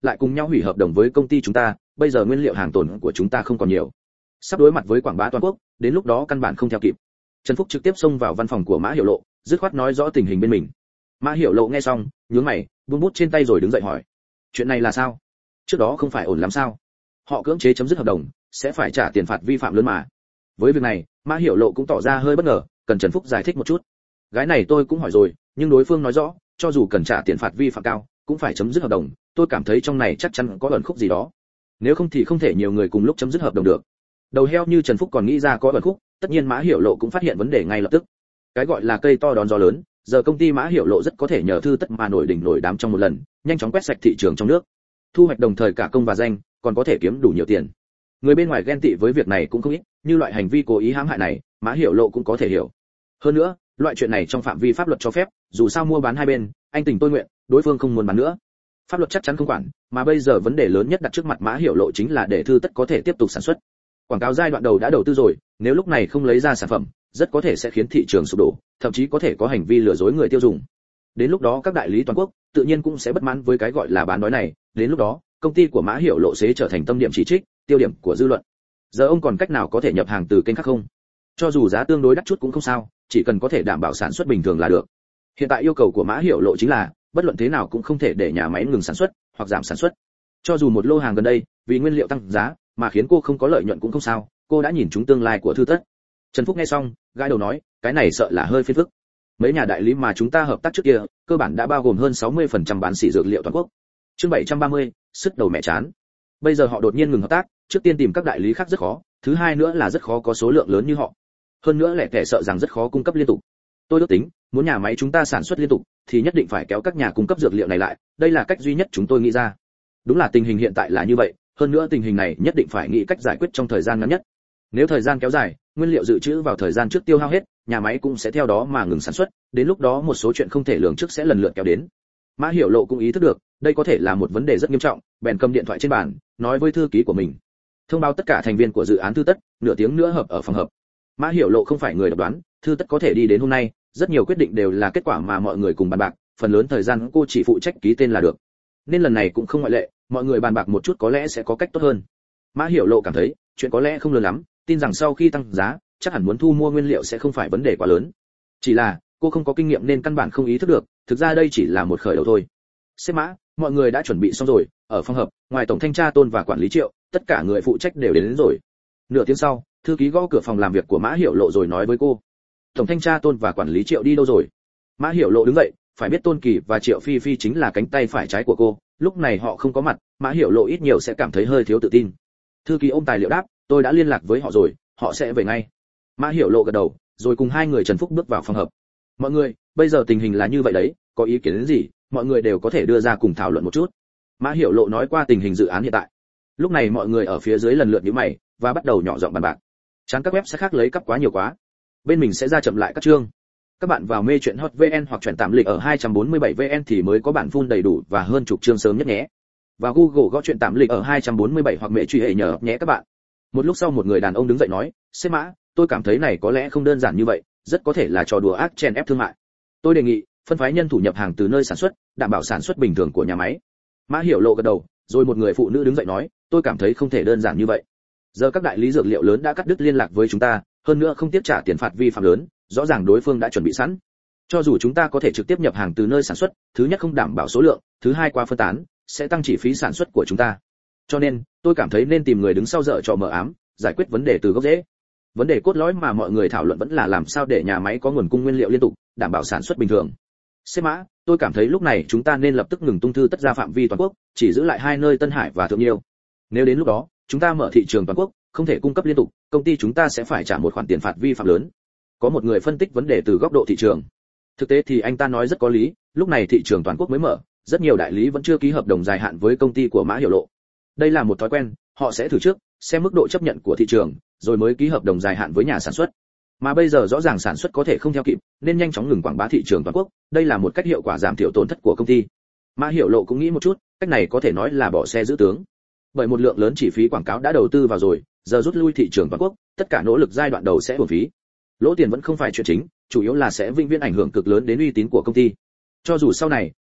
lại cùng nhau hủy hợp đồng với công ty chúng ta, bây giờ nguyên liệu hàng tồn của chúng ta không còn nhiều, sắp đối mặt với quảng bá toàn quốc, đến lúc đó căn bản không theo kịp. Trần Phúc trực tiếp xông vào văn phòng của Mã Hiểu Lộ, dứt khoát nói rõ tình hình bên mình. Mã Hiểu Lộ nghe xong, nhướng mày, buông bút trên tay rồi đứng dậy hỏi: chuyện này là sao? Trước đó không phải ổn lắm sao? Họ cưỡng chế chấm dứt hợp đồng, sẽ phải trả tiền phạt vi phạm lớn mà. Với việc này, Mã Hiểu Lộ cũng tỏ ra hơi bất ngờ, cần Trần Phúc giải thích một chút. Gái này tôi cũng hỏi rồi, nhưng đối phương nói rõ, cho dù cần trả tiền phạt vi phạm cao, cũng phải chấm dứt hợp đồng, tôi cảm thấy trong này chắc chắn có ẩn khúc gì đó. Nếu không thì không thể nhiều người cùng lúc chấm dứt hợp đồng được. Đầu heo như Trần Phúc còn nghĩ ra có ẩn khúc, tất nhiên Mã Hiểu Lộ cũng phát hiện vấn đề ngay lập tức. Cái gọi là cây to đón gió lớn, giờ công ty Mã Hiểu Lộ rất có thể nhờ Thư Tất mà nổi đỉnh nổi đám trong một lần, nhanh chóng quét sạch thị trường trong nước, thu hoạch đồng thời cả công và danh, còn có thể kiếm đủ nhiều tiền. Người bên ngoài ghen tị với việc này cũng không ít, như loại hành vi cố ý hãm hại này, Mã Hiểu Lộ cũng có thể hiểu. Hơn nữa, loại chuyện này trong phạm vi pháp luật cho phép, dù sao mua bán hai bên, anh tình tôi nguyện, đối phương không muốn bán nữa, pháp luật chắc chắn không quản, mà bây giờ vấn đề lớn nhất đặt trước mặt Mã Hiểu Lộ chính là để Thư Tất có thể tiếp tục sản xuất. Quảng cáo giai đoạn đầu đã đầu tư rồi, nếu lúc này không lấy ra sản phẩm, rất có thể sẽ khiến thị trường sụp đổ, thậm chí có thể có hành vi lừa dối người tiêu dùng. Đến lúc đó các đại lý toàn quốc tự nhiên cũng sẽ bất mãn với cái gọi là bán đói này, đến lúc đó, công ty của Mã Hiểu Lộ sẽ trở thành tâm điểm chỉ trích, tiêu điểm của dư luận. Giờ ông còn cách nào có thể nhập hàng từ kênh khác không? Cho dù giá tương đối đắt chút cũng không sao, chỉ cần có thể đảm bảo sản xuất bình thường là được. Hiện tại yêu cầu của Mã Hiểu Lộ chính là, bất luận thế nào cũng không thể để nhà máy ngừng sản xuất hoặc giảm sản xuất. Cho dù một lô hàng gần đây vì nguyên liệu tăng giá mà khiến cô không có lợi nhuận cũng không sao, cô đã nhìn trúng tương lai của Thư Tất. Trần Phúc nghe xong, gãi đầu nói, cái này sợ là hơi phiền phức. Mấy nhà đại lý mà chúng ta hợp tác trước kia, cơ bản đã bao gồm hơn 60% bán sỉ dược liệu toàn quốc. Chương 730, sức đầu mẹ chán. Bây giờ họ đột nhiên ngừng hợp tác, trước tiên tìm các đại lý khác rất khó, thứ hai nữa là rất khó có số lượng lớn như họ. Hơn nữa lẻ tẻ sợ rằng rất khó cung cấp liên tục. Tôi ước tính, muốn nhà máy chúng ta sản xuất liên tục thì nhất định phải kéo các nhà cung cấp dược liệu này lại, đây là cách duy nhất chúng tôi nghĩ ra. Đúng là tình hình hiện tại là như vậy, hơn nữa tình hình này nhất định phải nghĩ cách giải quyết trong thời gian ngắn nhất. Nếu thời gian kéo dài, nguyên liệu dự trữ vào thời gian trước tiêu hao hết, nhà máy cũng sẽ theo đó mà ngừng sản xuất, đến lúc đó một số chuyện không thể lường trước sẽ lần lượt kéo đến. Mã Hiểu Lộ cũng ý thức được, đây có thể là một vấn đề rất nghiêm trọng, bèn cầm điện thoại trên bàn, nói với thư ký của mình, thông báo tất cả thành viên của dự án Thư Tất, nửa tiếng nữa họp ở phòng họp. Mã Hiểu Lộ không phải người độc đoán, Thư Tất có thể đi đến hôm nay, rất nhiều quyết định đều là kết quả mà mọi người cùng bàn bạc, phần lớn thời gian cô chỉ phụ trách ký tên là được. Nên lần này cũng không ngoại lệ, mọi người bàn bạc một chút có lẽ sẽ có cách tốt hơn. Mã Hiểu Lộ cảm thấy, chuyện có lẽ không lớn lắm, tin rằng sau khi tăng giá, chắc hẳn muốn thu mua nguyên liệu sẽ không phải vấn đề quá lớn. Chỉ là, cô không có kinh nghiệm nên căn bản không ý thức được, thực ra đây chỉ là một khởi đầu thôi. Sếp Mã, mọi người đã chuẩn bị xong rồi, ở phòng họp, ngoài tổng thanh tra Tôn và quản lý Triệu, tất cả người phụ trách đều đến rồi. Nửa tiếng sau, thư ký gõ cửa phòng làm việc của Mã Hiểu Lộ rồi nói với cô, tổng thanh tra Tôn và quản lý Triệu đi đâu rồi? Mã Hiểu Lộ đứng dậy, phải biết Tôn Kỳ và Triệu Phi Phi chính là cánh tay phải trái của cô, lúc này họ không có mặt, Mã Hiểu Lộ ít nhiều sẽ cảm thấy hơi thiếu tự tin. Thư ký ôm tài liệu đáp, tôi đã liên lạc với họ rồi, họ sẽ về ngay. Mã Hiểu Lộ gật đầu, rồi cùng hai người Trần Phúc bước vào phòng họp. Mọi người, bây giờ tình hình là như vậy đấy, có ý kiến đến gì, mọi người đều có thể đưa ra cùng thảo luận một chút. Mã Hiểu Lộ nói qua tình hình dự án hiện tại. Lúc này mọi người ở phía dưới lần lượt nhíu mày và bắt đầu nhỏ giọng bàn bạc. Chán các web sẽ khác lấy cắp quá nhiều quá. Bên mình sẽ ra chậm lại các chương. Các bạn vào mê truyện hot VN hoặc truyện tạm lịch ở 247 VN thì mới có bản full đầy đủ và hơn chục chương sớm nhất nhé. Vào Google gõ truyện tạm lịch ở 247 hoặc mẹ truy hệ nhờ nhé các bạn. Một lúc sau một người đàn ông đứng dậy nói, "Sếp Mã, tôi cảm thấy này có lẽ không đơn giản như vậy, rất có thể là trò đùa ác chèn ép thương mại. Tôi đề nghị phân phái nhân thủ nhập hàng từ nơi sản xuất, đảm bảo sản xuất bình thường của nhà máy." Mã Hiểu Lộ gật đầu, rồi một người phụ nữ đứng dậy nói, "Tôi cảm thấy không thể đơn giản như vậy. Giờ các đại lý dược liệu lớn đã cắt đứt liên lạc với chúng ta, hơn nữa không tiếp trả tiền phạt vi phạm lớn, rõ ràng đối phương đã chuẩn bị sẵn. Cho dù chúng ta có thể trực tiếp nhập hàng từ nơi sản xuất, thứ nhất không đảm bảo số lượng, thứ hai qua phân tán, sẽ tăng chi phí sản xuất của chúng ta. Cho nên, tôi cảm thấy nên tìm người đứng sau dở trò mờ ám, giải quyết vấn đề từ gốc rễ. Vấn đề cốt lõi mà mọi người thảo luận vẫn là làm sao để nhà máy có nguồn cung nguyên liệu liên tục, đảm bảo sản xuất bình thường. Sếp Mã, tôi cảm thấy lúc này chúng ta nên lập tức ngừng tung thư tất ra phạm vi toàn quốc, chỉ giữ lại hai nơi Tân Hải và Thượng Nhiêu. Nếu đến lúc đó, chúng ta mở thị trường toàn quốc, không thể cung cấp liên tục, công ty chúng ta sẽ phải trả một khoản tiền phạt vi phạm lớn." Có một người phân tích vấn đề từ góc độ thị trường. Thực tế thì anh ta nói rất có lý, lúc này thị trường toàn quốc mới mở, rất nhiều đại lý vẫn chưa ký hợp đồng dài hạn với công ty của Mã Hiểu Lộ. Đây là một thói quen, họ sẽ thử trước, xem mức độ chấp nhận của thị trường, rồi mới ký hợp đồng dài hạn với nhà sản xuất. Mà bây giờ rõ ràng sản xuất có thể không theo kịp, nên nhanh chóng ngừng quảng bá thị trường toàn quốc, đây là một cách hiệu quả giảm thiểu tổn thất của công ty. Mã Hiểu Lộ cũng nghĩ một chút, cách này có thể nói là bỏ xe giữ tướng. Bởi một lượng lớn chi phí quảng cáo đã đầu tư vào rồi, giờ rút lui thị trường toàn quốc, tất cả nỗ lực giai đoạn đầu sẽ uổng phí. Lỗ tiền vẫn không phải chuyện chính, chủ yếu là sẽ vĩnh viễn ảnh hưởng cực lớn đến uy tín của công ty. Cho dù sau này,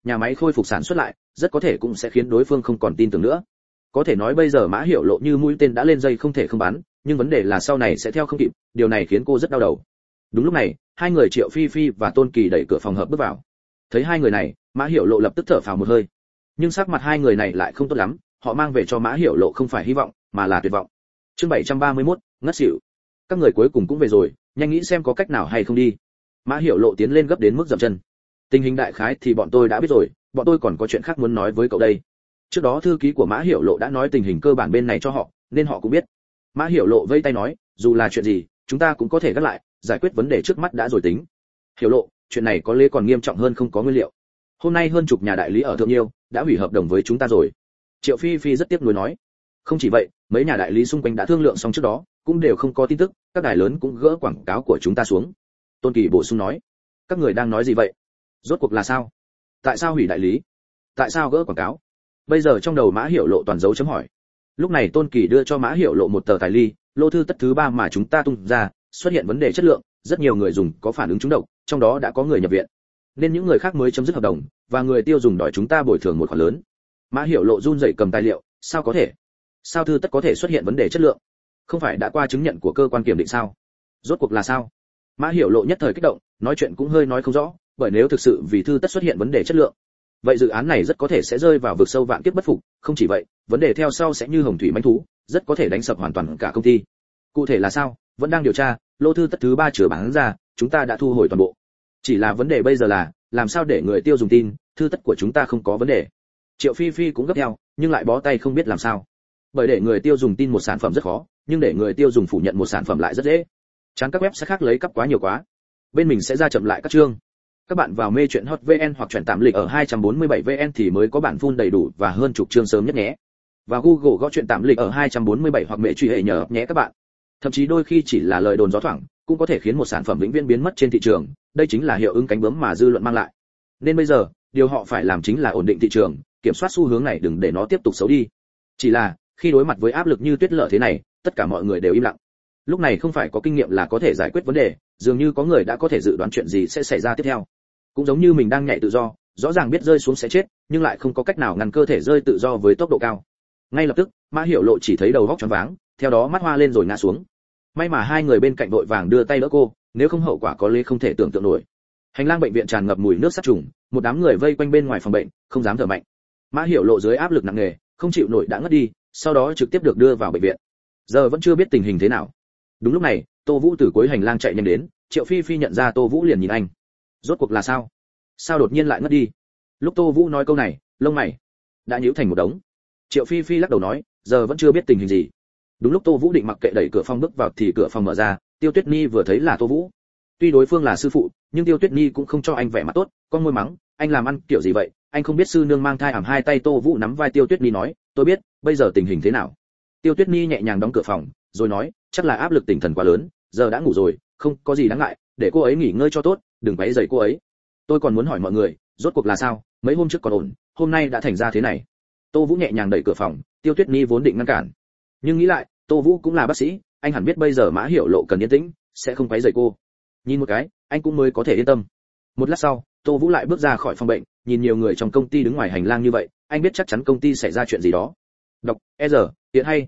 nhà máy khôi phục sản xuất lại, rất có thể cũng sẽ khiến đối phương không còn tin tưởng nữa. Có thể nói bây giờ Mã Hiểu Lộ như mũi tên đã lên dây không thể không bắn, nhưng vấn đề là sau này sẽ theo không kịp, điều này khiến cô rất đau đầu. Đúng lúc này, hai người Triệu Phi Phi và Tôn Kỳ đẩy cửa phòng hợp bước vào. Thấy hai người này, Mã Hiểu Lộ lập tức thở phào một hơi. Nhưng sắc mặt hai người này lại không tốt lắm, họ mang về cho Mã Hiểu Lộ không phải hy vọng, mà là tuyệt vọng. Chương 731, ngất xỉu. Các người cuối cùng cũng về rồi, nhanh nghĩ xem có cách nào hay không đi. Mã Hiểu Lộ tiến lên gấp đến mức dậm chân. Tình hình đại khái thì bọn tôi đã biết rồi, bọn tôi còn có chuyện khác muốn nói với cậu đây. Trước đó thư ký của Mã Hiểu Lộ đã nói tình hình cơ bản bên này cho họ, nên họ cũng biết. Mã Hiểu Lộ vây tay nói, dù là chuyện gì, chúng ta cũng có thể gác lại, giải quyết vấn đề trước mắt đã rồi tính. Hiểu Lộ, chuyện này có lẽ còn nghiêm trọng hơn không có nguyên liệu. Hôm nay hơn chục nhà đại lý ở Thượng Nhiêu đã hủy hợp đồng với chúng ta rồi. Triệu Phi Phi rất tiếc nuối nói. Không chỉ vậy, mấy nhà đại lý xung quanh đã thương lượng xong trước đó, cũng đều không có tin tức, các đài lớn cũng gỡ quảng cáo của chúng ta xuống. Tôn Kỳ bổ sung nói, các người đang nói gì vậy? Rốt cuộc là sao? Tại sao hủy đại lý? Tại sao gỡ quảng cáo? Bây giờ trong đầu Mã Hiểu Lộ toàn dấu chấm hỏi. Lúc này Tôn Kỳ đưa cho Mã Hiểu Lộ một tờ tài ly, lô thư tất thứ 3 mà chúng ta tung ra, xuất hiện vấn đề chất lượng, rất nhiều người dùng có phản ứng trúng độc, trong đó đã có người nhập viện. Nên những người khác mới chấm dứt hợp đồng, và người tiêu dùng đòi chúng ta bồi thường một khoản lớn. Mã Hiểu Lộ run rẩy cầm tài liệu, sao có thể? Sao thư tất có thể xuất hiện vấn đề chất lượng? Không phải đã qua chứng nhận của cơ quan kiểm định sao? Rốt cuộc là sao? Mã Hiểu Lộ nhất thời kích động, nói chuyện cũng hơi nói không rõ, bởi nếu thực sự vì thư tất xuất hiện vấn đề chất lượng, vậy dự án này rất có thể sẽ rơi vào vực sâu vạn kiếp bất phục, không chỉ vậy, vấn đề theo sau sẽ như hồng thủy mãnh thú, rất có thể đánh sập hoàn toàn cả công ty. Cụ thể là sao, vẫn đang điều tra, lô thư tất thứ 3 chưa bán ra, chúng ta đã thu hồi toàn bộ. Chỉ là vấn đề bây giờ là, làm sao để người tiêu dùng tin, thư tất của chúng ta không có vấn đề. Triệu Phi Phi cũng gấp theo, nhưng lại bó tay không biết làm sao. Bởi để người tiêu dùng tin một sản phẩm rất khó, nhưng để người tiêu dùng phủ nhận một sản phẩm lại rất dễ. Chán các web sẽ khác lấy cắp quá nhiều quá. Bên mình sẽ ra chậm lại các chương. Các bạn vào mê truyện hot VN hoặc truyện tạm lịch ở 247 VN thì mới có bản full đầy đủ và hơn chục chương sớm nhất nhé. Và Google gõ truyện tạm lịch ở 247 hoặc mẹ truy hệ nhờ nhé các bạn. Thậm chí đôi khi chỉ là lời đồn gió thoảng, cũng có thể khiến một sản phẩm vĩnh viễn biến mất trên thị trường, đây chính là hiệu ứng cánh bướm mà dư luận mang lại. Nên bây giờ, điều họ phải làm chính là ổn định thị trường, kiểm soát xu hướng này đừng để nó tiếp tục xấu đi. Chỉ là, khi đối mặt với áp lực như tuyết lở thế này, tất cả mọi người đều im lặng. Lúc này không phải có kinh nghiệm là có thể giải quyết vấn đề, dường như có người đã có thể dự đoán chuyện gì sẽ xảy ra tiếp theo. Cũng giống như mình đang nhảy tự do, rõ ràng biết rơi xuống sẽ chết, nhưng lại không có cách nào ngăn cơ thể rơi tự do với tốc độ cao. Ngay lập tức, Mã Hiểu Lộ chỉ thấy đầu óc choáng váng, theo đó mắt hoa lên rồi ngã xuống. May mà hai người bên cạnh vội vàng đưa tay đỡ cô, nếu không hậu quả có lẽ không thể tưởng tượng nổi. Hành lang bệnh viện tràn ngập mùi nước sát trùng, một đám người vây quanh bên ngoài phòng bệnh, không dám thở mạnh. Mã Hiểu Lộ dưới áp lực nặng nề, không chịu nổi đã ngất đi, sau đó trực tiếp được đưa vào bệnh viện. Giờ vẫn chưa biết tình hình thế nào. Đúng lúc này, Tô Vũ từ cuối hành lang chạy nhanh đến, Triệu Phi Phi nhận ra Tô Vũ liền nhìn anh. Rốt cuộc là sao? Sao đột nhiên lại ngất đi? Lúc Tô Vũ nói câu này, lông mày đã nhíu thành một đống. Triệu Phi Phi lắc đầu nói, giờ vẫn chưa biết tình hình gì. Đúng lúc Tô Vũ định mặc kệ đẩy cửa phòng bước vào thì cửa phòng mở ra, Tiêu Tuyết Nhi vừa thấy là Tô Vũ. Tuy đối phương là sư phụ, nhưng Tiêu Tuyết Nhi cũng không cho anh vẻ mặt tốt, con môi mắng, anh làm ăn kiểu gì vậy, anh không biết sư nương mang thai. Hai tay Tô Vũ nắm vai Tiêu Tuyết Nhi nói, tôi biết, bây giờ tình hình thế nào? Tiêu Tuyết Nhi nhẹ nhàng đóng cửa phòng, rồi nói, chắc là áp lực tinh thần quá lớn, giờ đã ngủ rồi, không có gì đáng ngại, để cô ấy nghỉ ngơi cho tốt, đừng quấy rầy cô ấy. Tôi còn muốn hỏi mọi người, rốt cuộc là sao, mấy hôm trước còn ổn, hôm nay đã thành ra thế này. Tô Vũ nhẹ nhàng đẩy cửa phòng, Tiêu Tuyết Nhi vốn định ngăn cản, nhưng nghĩ lại, Tô Vũ cũng là bác sĩ, anh hẳn biết bây giờ Mã Hiểu Lộ cần yên tĩnh, sẽ không quấy rầy cô. Nhìn một cái, anh cũng mới có thể yên tâm. Một lát sau, Tô Vũ lại bước ra khỏi phòng bệnh, nhìn nhiều người trong công ty đứng ngoài hành lang như vậy, anh biết chắc chắn công ty xảy ra chuyện gì đó. Đọc, tiện hay,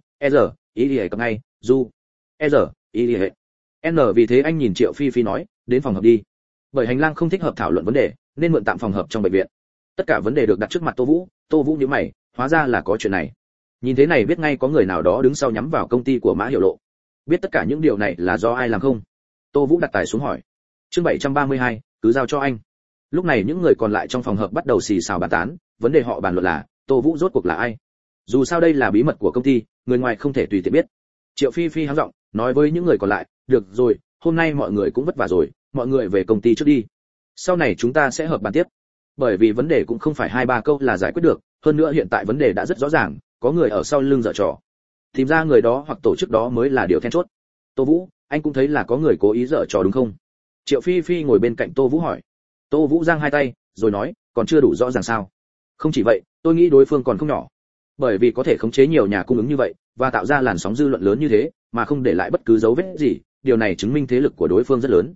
ý đi cầm ngay, du, ý đi N vì thế anh nhìn Triệu Phi Phi nói, đến phòng hợp đi. Bởi hành lang không thích hợp thảo luận vấn đề, nên mượn tạm phòng hợp trong bệnh viện. Tất cả vấn đề được đặt trước mặt Tô Vũ nhíu mày, hóa ra là có chuyện này. Nhìn thế này biết ngay có người nào đó đứng sau nhắm vào công ty của Mã Hiểu Lộ. Biết tất cả những điều này là do ai làm không? Tô Vũ đặt tài xuống hỏi. Chương 732, cứ giao cho anh. Lúc này những người còn lại trong phòng hợp bắt đầu xì xào bàn tán, vấn đề họ bàn luận là Tô Vũ rốt cuộc là ai? Dù sao đây là bí mật của công ty, người ngoài không thể tùy tiện biết. Triệu Phi Phi hắng giọng, nói với những người còn lại, được rồi, hôm nay mọi người cũng vất vả rồi, mọi người về công ty trước đi. Sau này chúng ta sẽ họp bàn tiếp. Bởi vì vấn đề cũng không phải 2-3 câu là giải quyết được, hơn nữa hiện tại vấn đề đã rất rõ ràng, có người ở sau lưng giở trò. Tìm ra người đó hoặc tổ chức đó mới là điều then chốt. Tô Vũ, anh cũng thấy là có người cố ý giở trò đúng không? Triệu Phi Phi ngồi bên cạnh Tô Vũ hỏi. Tô Vũ giang hai tay, rồi nói, còn chưa đủ rõ ràng sao? Không chỉ vậy, tôi nghĩ đối phương còn không nhỏ. Bởi vì có thể khống chế nhiều nhà cung ứng như vậy và tạo ra làn sóng dư luận lớn như thế mà không để lại bất cứ dấu vết gì, điều này chứng minh thế lực của đối phương rất lớn.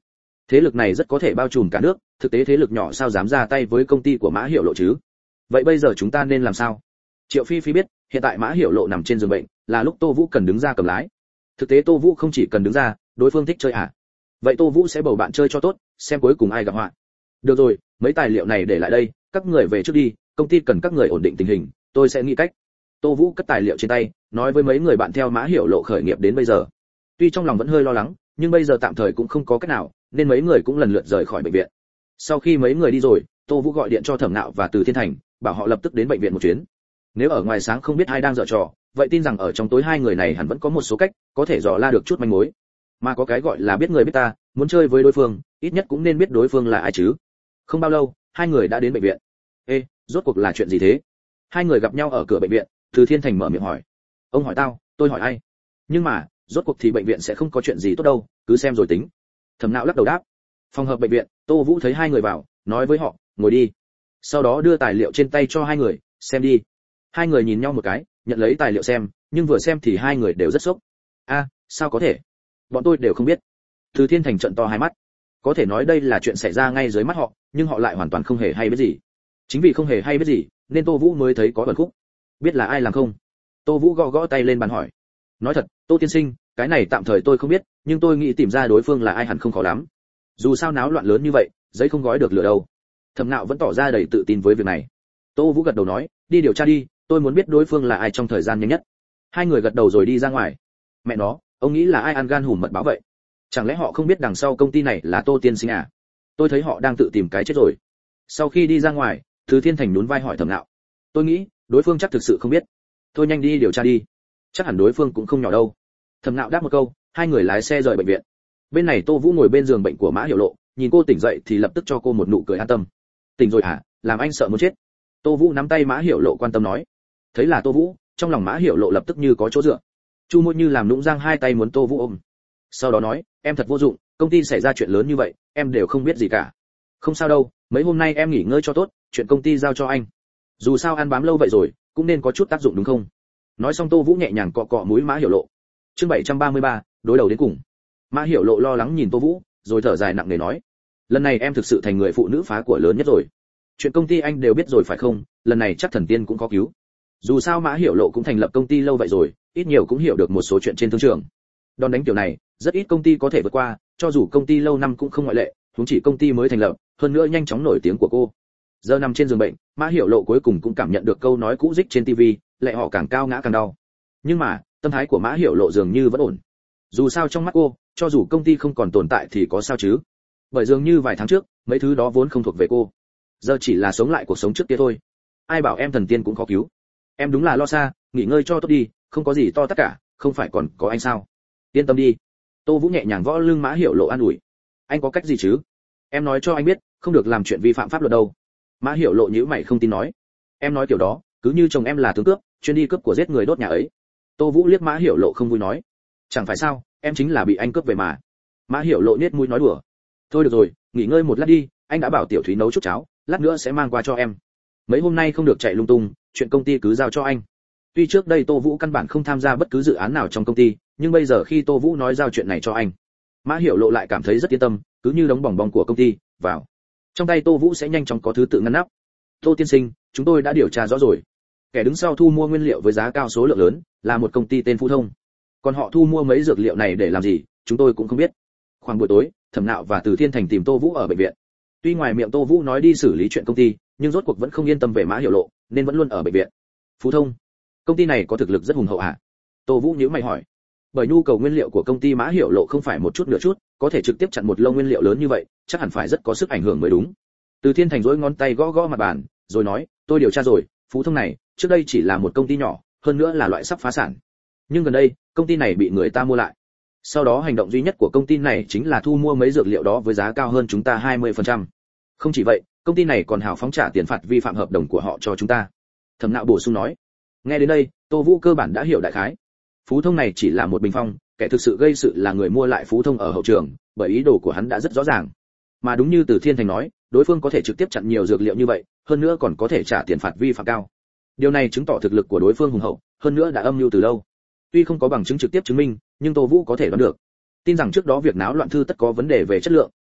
Thế lực này rất có thể bao trùm cả nước, thực tế thế lực nhỏ sao dám ra tay với công ty của Mã Hiểu Lộ chứ? Vậy bây giờ chúng ta nên làm sao? Triệu Phi Phi biết, hiện tại Mã Hiểu Lộ nằm trên giường bệnh, là lúc Tô Vũ cần đứng ra cầm lái. Thực tế Tô Vũ không chỉ cần đứng ra, đối phương thích chơi à? Vậy Tô Vũ sẽ bầu bạn chơi cho tốt, xem cuối cùng ai gặp họa. Được rồi, mấy tài liệu này để lại đây, các người về trước đi, công ty cần các người ổn định tình hình, tôi sẽ nghĩ cách. Tô Vũ cất tài liệu trên tay, nói với mấy người bạn theo Mã Hiểu Lộ khởi nghiệp đến bây giờ. Tuy trong lòng vẫn hơi lo lắng, nhưng bây giờ tạm thời cũng không có cách nào, nên mấy người cũng lần lượt rời khỏi bệnh viện. Sau khi mấy người đi rồi, Tô Vũ gọi điện cho Thẩm Nạo và Từ Thiên Thành, bảo họ lập tức đến bệnh viện một chuyến. Nếu ở ngoài sáng không biết ai đang giở trò, vậy tin rằng ở trong tối hai người này hẳn vẫn có một số cách có thể dò la được chút manh mối. Mà có cái gọi là biết người biết ta, muốn chơi với đối phương, ít nhất cũng nên biết đối phương là ai chứ. Không bao lâu, hai người đã đến bệnh viện. Ê, rốt cuộc là chuyện gì thế? Hai người gặp nhau ở cửa bệnh viện, Từ Thiên Thành mở miệng hỏi. Ông hỏi tao, tôi hỏi ai? Nhưng mà, rốt cuộc thì bệnh viện sẽ không có chuyện gì tốt đâu, cứ xem rồi tính. Thẩm Nạo lắc đầu đáp. Phòng hợp bệnh viện, Tô Vũ thấy hai người vào, nói với họ, ngồi đi. Sau đó đưa tài liệu trên tay cho hai người, xem đi. Hai người nhìn nhau một cái, nhận lấy tài liệu xem, nhưng vừa xem thì hai người đều rất sốc. A, sao có thể? Bọn tôi đều không biết. Từ Thiên Thành trợn to hai mắt. Có thể nói đây là chuyện xảy ra ngay dưới mắt họ, nhưng họ lại hoàn toàn không hề hay biết gì. Chính vì không hề hay biết gì, nên Tô Vũ mới thấy có ẩn khúc. Biết là ai làm không? Tô Vũ gõ gõ tay lên bàn hỏi. Nói thật, Tô tiên sinh, cái này tạm thời tôi không biết, nhưng tôi nghĩ tìm ra đối phương là ai hẳn không khó lắm. Dù sao náo loạn lớn như vậy, giấy không gói được lửa đâu. Thẩm Nạo vẫn tỏ ra đầy tự tin với việc này. Tô Vũ gật đầu nói, đi điều tra đi, tôi muốn biết đối phương là ai trong thời gian nhanh nhất. Hai người gật đầu rồi đi ra ngoài. Mẹ nó, ông nghĩ là ai ăn gan hùm mật báo vậy? Chẳng lẽ họ không biết đằng sau công ty này là Tô tiên sinh à? Tôi thấy họ đang tự tìm cái chết rồi. Sau khi đi ra ngoài, Từ Thiên Thành nhún vai hỏi Thẩm Nạo. Tôi nghĩ, đối phương chắc thực sự không biết. Thôi nhanh đi điều tra đi. Chắc hẳn đối phương cũng không nhỏ đâu. Thẩm Nạo đáp một câu, hai người lái xe rời bệnh viện. Bên này Tô Vũ ngồi bên giường bệnh của Mã Hiểu Lộ, nhìn cô tỉnh dậy thì lập tức cho cô một nụ cười an tâm. Tỉnh rồi hả? Làm anh sợ muốn chết. Tô Vũ nắm tay Mã Hiểu Lộ quan tâm nói. Thấy là Tô Vũ, trong lòng Mã Hiểu Lộ lập tức như có chỗ dựa. Chu môi như làm nũng giang hai tay muốn Tô Vũ ôm. Sau đó nói, em thật vô dụng, công ty xảy ra chuyện lớn như vậy, em đều không biết gì cả. Không sao đâu, mấy hôm nay em nghỉ ngơi cho tốt, chuyện công ty giao cho anh. Dù sao ăn bám lâu vậy rồi, cũng nên có chút tác dụng đúng không? Nói xong Tô Vũ nhẹ nhàng cọ cọ mũi Mã Hiểu Lộ. Chương 733, đối đầu đến cùng. Mã Hiểu Lộ lo lắng nhìn Tô Vũ, rồi thở dài nặng nề nói, lần này em thực sự thành người phụ nữ phá của lớn nhất rồi. Chuyện công ty anh đều biết rồi phải không? Lần này chắc thần tiên cũng có cứu. Dù sao Mã Hiểu Lộ cũng thành lập công ty lâu vậy rồi, ít nhiều cũng hiểu được một số chuyện trên thương trường. Đòn đánh kiểu này, rất ít công ty có thể vượt qua, cho dù công ty lâu năm cũng không ngoại lệ, huống chỉ công ty mới thành lập, hơn nữa nhanh chóng nổi tiếng của cô. Giờ nằm trên giường bệnh, Mã Hiểu Lộ cuối cùng cũng cảm nhận được câu nói cũ dích trên TV, lại họ càng cao ngã càng đau. Nhưng mà, tâm thái của Mã Hiểu Lộ dường như vẫn ổn. Dù sao trong mắt cô, cho dù công ty không còn tồn tại thì có sao chứ? Bởi dường như vài tháng trước, mấy thứ đó vốn không thuộc về cô. Giờ chỉ là sống lại cuộc sống trước kia thôi. Ai bảo em thần tiên cũng khó cứu. Em đúng là lo xa, nghỉ ngơi cho tốt đi, không có gì to tất cả, không phải còn có anh sao? Yên tâm đi. Tô Vũ nhẹ nhàng võ lưng Mã Hiểu Lộ an ủi. Anh có cách gì chứ? Em nói cho anh biết, không được làm chuyện vi phạm pháp luật đâu. Mã Hiểu Lộ nhíu mày không tin nói. Em nói kiểu đó, cứ như chồng em là tướng cướp, chuyên đi cướp của giết người đốt nhà ấy. Tô Vũ liếc Mã Hiểu Lộ không vui nói. Chẳng phải sao, em chính là bị anh cướp về mà. Mã Hiểu Lộ nhếch mũi nói đùa. Thôi được rồi, nghỉ ngơi một lát đi, anh đã bảo Tiểu Thúy nấu chút cháo, lát nữa sẽ mang qua cho em. Mấy hôm nay không được chạy lung tung, chuyện công ty cứ giao cho anh. Tuy trước đây Tô Vũ căn bản không tham gia bất cứ dự án nào trong công ty, nhưng bây giờ khi Tô Vũ nói giao chuyện này cho anh, Mã Hiểu Lộ lại cảm thấy rất yên tâm, cứ như đống bòng bong của công ty, vào. Trong tay Tô Vũ sẽ nhanh chóng có thứ tự ngăn nắp. Tô tiên sinh, chúng tôi đã điều tra rõ rồi. Kẻ đứng sau thu mua nguyên liệu với giá cao số lượng lớn, là một công ty tên Phú Thông. Còn họ thu mua mấy dược liệu này để làm gì, chúng tôi cũng không biết. Khoảng buổi tối, Thẩm Nạo và Từ Thiên Thành tìm Tô Vũ ở bệnh viện. Tuy ngoài miệng Tô Vũ nói đi xử lý chuyện công ty, nhưng rốt cuộc vẫn không yên tâm về Mã Hiểu Lộ, nên vẫn luôn ở bệnh viện. Phú Thông, công ty này có thực lực rất hùng hậu à? Tô Vũ nhíu mày hỏi. Bởi nhu cầu nguyên liệu của công ty Mã Hiểu Lộ không phải một chút nửa chút, có thể trực tiếp chặn một lô nguyên liệu lớn như vậy, chắc hẳn phải rất có sức ảnh hưởng mới đúng. Từ Thiên Thành duỗi ngón tay gõ gõ mặt bàn, rồi nói, tôi điều tra rồi, Phú Thông này, trước đây chỉ là một công ty nhỏ, hơn nữa là loại sắp phá sản. Nhưng gần đây, công ty này bị người ta mua lại. Sau đó hành động duy nhất của công ty này chính là thu mua mấy dược liệu đó với giá cao hơn chúng ta 20%. Không chỉ vậy, công ty này còn hào phóng trả tiền phạt vi phạm hợp đồng của họ cho chúng ta. Thẩm Nạo bổ sung nói. Nghe đến đây, Tô Vũ cơ bản đã hiểu đại khái. Phú Thông này chỉ là một bình phong, kẻ thực sự gây sự là người mua lại Phú Thông ở hậu trường, bởi ý đồ của hắn đã rất rõ ràng. Mà đúng như Từ Thiên Thành nói, đối phương có thể trực tiếp chặn nhiều dược liệu như vậy, hơn nữa còn có thể trả tiền phạt vi phạm cao. Điều này chứng tỏ thực lực của đối phương hùng hậu, hơn nữa đã âm mưu từ lâu. Tuy không có bằng chứng trực tiếp chứng minh, nhưng Tô Vũ có thể đoán được. Tin rằng trước đó việc náo loạn thư tất có vấn đề về chất lượng,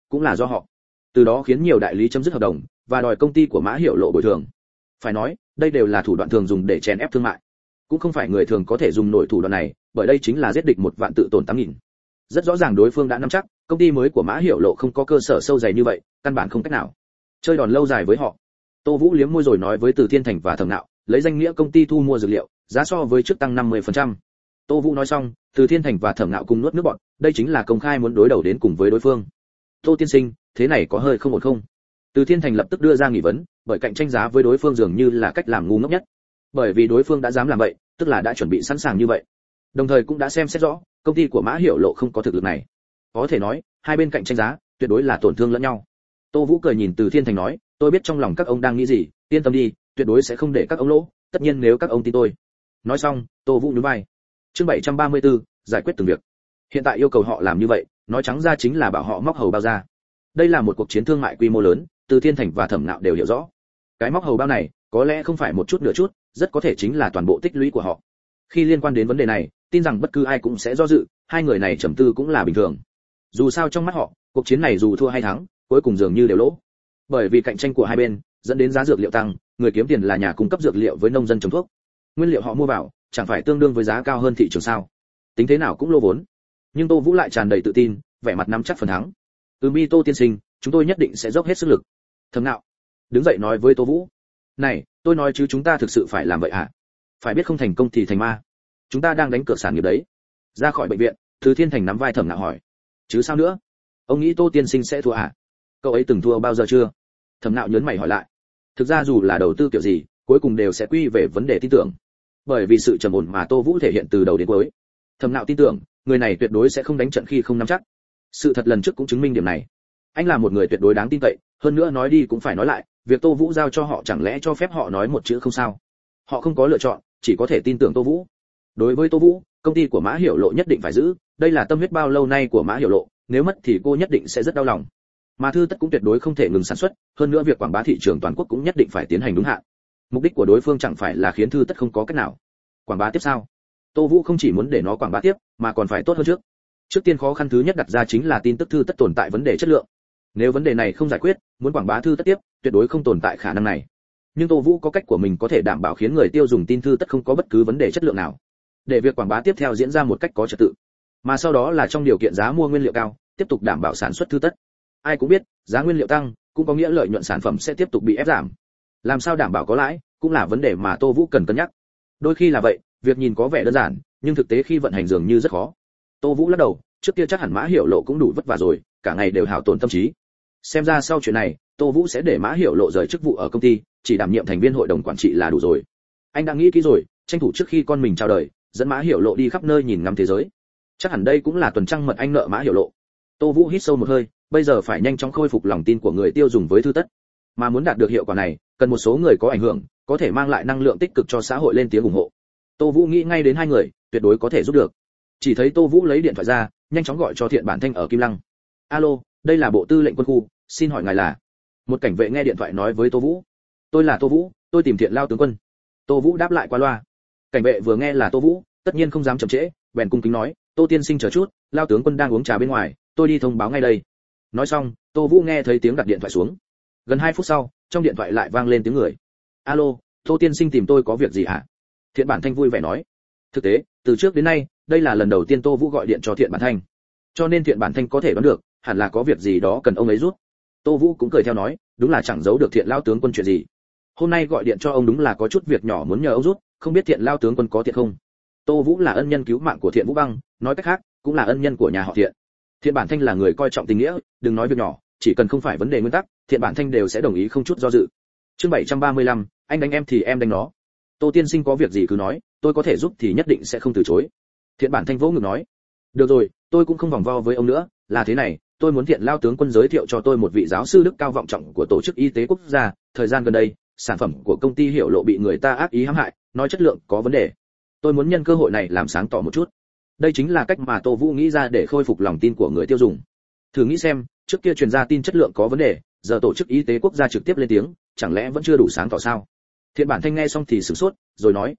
cũng là do họ. Từ đó khiến nhiều đại lý chấm dứt hợp đồng và đòi công ty của Mã Hiểu Lộ bồi thường. Phải nói, đây đều là thủ đoạn thường dùng để chèn ép thương mại. Cũng không phải người thường có thể dùng nổi thủ đoạn này, bởi đây chính là giết địch 1 vạn tự tổn 8.000. Rất rõ ràng đối phương đã nắm chắc, công ty mới của Mã Hiểu Lộ không có cơ sở sâu dày như vậy, căn bản không cách nào chơi đòn lâu dài với họ. Tô Vũ liếm môi rồi nói với Từ Thiên Thành và Thẩm Nạo, lấy danh nghĩa công ty thu mua dược liệu, giá so với trước tăng 50%. Tô Vũ nói xong, Từ Thiên Thành và Thẩm Nạo cùng nuốt nước bọt, đây chính là công khai muốn đối đầu đến cùng với đối phương. Tô tiên sinh, thế này có hơi không ổn không? Từ Thiên Thành lập tức đưa ra nghi vấn, bởi cạnh tranh giá với đối phương dường như là cách làm ngu ngốc nhất. Bởi vì đối phương đã dám làm vậy, tức là đã chuẩn bị sẵn sàng như vậy. Đồng thời cũng đã xem xét rõ, công ty của Mã Hiểu Lộ không có thực lực này. Có thể nói, hai bên cạnh tranh giá, tuyệt đối là tổn thương lẫn nhau. Tô Vũ cười nhìn Từ Thiên Thành nói, tôi biết trong lòng các ông đang nghĩ gì, yên tâm đi, tuyệt đối sẽ không để các ông lỗ, tất nhiên nếu các ông tin tôi. Nói xong, Tô Vũ nhún vai. Chương 734, giải quyết từng việc. Hiện tại yêu cầu họ làm như vậy, nói trắng ra chính là bảo họ móc hầu bao ra. Đây là một cuộc chiến thương mại quy mô lớn, Từ Thiên Thành và Thẩm Nạo đều hiểu rõ. Cái móc hầu bao này, có lẽ không phải một chút nửa chút, rất có thể chính là toàn bộ tích lũy của họ. Khi liên quan đến vấn đề này, tin rằng bất cứ ai cũng sẽ do dự, hai người này trầm tư cũng là bình thường. Dù sao trong mắt họ, cuộc chiến này dù thua hay thắng, cuối cùng dường như đều lỗ. Bởi vì cạnh tranh của hai bên, dẫn đến giá dược liệu tăng, người kiếm tiền là nhà cung cấp dược liệu với nông dân trồng thuốc. Nguyên liệu họ mua vào, chẳng phải tương đương với giá cao hơn thị trường sao? Tính thế nào cũng lỗ vốn. Nhưng Tô Vũ lại tràn đầy tự tin, vẻ mặt nắm chắc phần thắng. Mi Tô tiên sinh, chúng tôi nhất định sẽ dốc hết sức lực. Thẩm Nạo đứng dậy nói với Tô Vũ, này, tôi nói chứ chúng ta thực sự phải làm vậy hả? Phải biết không thành công thì thành ma. Chúng ta đang đánh cược sản nghiệp đấy. Ra khỏi bệnh viện, Từ Thiên Thành nắm vai Thẩm Nạo hỏi, chứ sao nữa? Ông nghĩ Tô tiên sinh sẽ thua hả? Cậu ấy từng thua bao giờ chưa? Thẩm Nạo nhớn mày hỏi lại. Thực ra dù là đầu tư kiểu gì, cuối cùng đều sẽ quy về vấn đề tin tưởng. Bởi vì sự trầm ổn mà Tô Vũ thể hiện từ đầu đến cuối, Thẩm Nạo tin tưởng, người này tuyệt đối sẽ không đánh trận khi không nắm chắc. Sự thật lần trước cũng chứng minh điểm này. Anh là một người tuyệt đối đáng tin cậy, hơn nữa nói đi cũng phải nói lại, việc Tô Vũ giao cho họ chẳng lẽ cho phép họ nói một chữ không sao? Họ không có lựa chọn, chỉ có thể tin tưởng Tô Vũ. Đối với Tô Vũ, công ty của Mã Hiểu Lộ nhất định phải giữ, đây là tâm huyết bao lâu nay của Mã Hiểu Lộ, nếu mất thì cô nhất định sẽ rất đau lòng. Mà Thư Tất cũng tuyệt đối không thể ngừng sản xuất, hơn nữa việc quảng bá thị trường toàn quốc cũng nhất định phải tiến hành đúng hạn. Mục đích của đối phương chẳng phải là khiến Thư Tất không có cách nào quảng bá tiếp sao? Tô Vũ không chỉ muốn để nó quảng bá tiếp, mà còn phải tốt hơn trước. Trước tiên khó khăn thứ nhất đặt ra chính là tin tức Thư Tất tồn tại vấn đề chất lượng. Nếu vấn đề này không giải quyết, muốn quảng bá Thư Tất tiếp, tuyệt đối không tồn tại khả năng này. Nhưng Tô Vũ có cách của mình có thể đảm bảo khiến người tiêu dùng tin Thư Tất không có bất cứ vấn đề chất lượng nào, để việc quảng bá tiếp theo diễn ra một cách có trật tự. Mà sau đó là trong điều kiện giá mua nguyên liệu cao, tiếp tục đảm bảo sản xuất Thư Tất. Ai cũng biết, giá nguyên liệu tăng, cũng có nghĩa lợi nhuận sản phẩm sẽ tiếp tục bị ép giảm. Làm sao đảm bảo có lãi, cũng là vấn đề mà Tô Vũ cần cân nhắc. Đôi khi là vậy, việc nhìn có vẻ đơn giản, nhưng thực tế khi vận hành dường như rất khó. Tô Vũ lắc đầu, trước kia chắc hẳn Mã Hiểu Lộ cũng đủ vất vả rồi, cả ngày đều hao tổn tâm trí. Xem ra sau chuyện này, Tô Vũ sẽ để Mã Hiểu Lộ rời chức vụ ở công ty, chỉ đảm nhiệm thành viên hội đồng quản trị là đủ rồi. Anh đã nghĩ kỹ rồi, tranh thủ trước khi con mình chào đời, dẫn Mã Hiểu Lộ đi khắp nơi nhìn ngắm thế giới. Chắc hẳn đây cũng là tuần trăng mật anh nợ Mã Hiểu Lộ. Tô Vũ hít sâu một hơi, bây giờ phải nhanh chóng khôi phục lòng tin của người tiêu dùng với Thư Tất. Mà muốn đạt được hiệu quả này, cần một số người có ảnh hưởng, có thể mang lại năng lượng tích cực cho xã hội lên tiếng ủng hộ. Tô Vũ nghĩ ngay đến hai người, tuyệt đối có thể giúp được. Chỉ thấy Tô Vũ lấy điện thoại ra, nhanh chóng gọi cho Thiện Bản Thanh ở Kim Lăng. Alo, đây là Bộ Tư lệnh Quân khu, xin hỏi ngài là? Một cảnh vệ nghe điện thoại nói với Tô Vũ. Tôi là Tô Vũ, tôi tìm Thiện Lao tướng quân. Tô Vũ đáp lại qua loa. Cảnh vệ vừa nghe là Tô Vũ, tất nhiên không dám chậm trễ, bèn cung kính nói, Tô tiên sinh chờ chút, Lao tướng quân đang uống trà bên ngoài, tôi đi thông báo ngay đây. Nói xong, Tô Vũ nghe thấy tiếng đặt điện thoại xuống. Gần 2 phút sau, trong điện thoại lại vang lên tiếng người. Alo, Tô tiên sinh tìm tôi có việc gì hả? Thiện Bản Thanh vui vẻ nói. Thực tế, từ trước đến nay, đây là lần đầu tiên Tô Vũ gọi điện cho Thiện Bản Thanh. Cho nên Thiện Bản Thanh có thể đoán được, hẳn là có việc gì đó cần ông ấy giúp. Tô Vũ cũng cười theo nói, đúng là chẳng giấu được Thiện Lao tướng quân chuyện gì. Hôm nay gọi điện cho ông đúng là có chút việc nhỏ muốn nhờ ông giúp, không biết Thiện Lao tướng quân có tiện không? Tô Vũ là ân nhân cứu mạng của Thiện Vũ Băng, nói cách khác, cũng là ân nhân của nhà họ Thiện. Thiện Bản Thanh là người coi trọng tình nghĩa, đừng nói việc nhỏ, chỉ cần không phải vấn đề nguyên tắc, Thiện Bản Thanh đều sẽ đồng ý không chút do dự. Chương 735, anh đánh em thì em đánh nó. Tô tiên sinh có việc gì cứ nói, tôi có thể giúp thì nhất định sẽ không từ chối. Thiện Bản Thanh vỗ ngực nói. Được rồi, tôi cũng không vòng vo với ông nữa, là thế này, tôi muốn Thiện Lao tướng quân giới thiệu cho tôi một vị giáo sư đức cao vọng trọng của tổ chức y tế quốc gia, thời gian gần đây, sản phẩm của công ty Hiểu Lộ bị người ta ác ý hãm hại, nói chất lượng có vấn đề. Tôi muốn nhân cơ hội này làm sáng tỏ một chút. Đây chính là cách mà Tô Vũ nghĩ ra để khôi phục lòng tin của người tiêu dùng. Thử nghĩ xem, trước kia truyền ra tin chất lượng có vấn đề, giờ tổ chức y tế quốc gia trực tiếp lên tiếng, chẳng lẽ vẫn chưa đủ sáng tỏ sao? Thiện Bản Thanh nghe xong thì sửng sốt, rồi nói,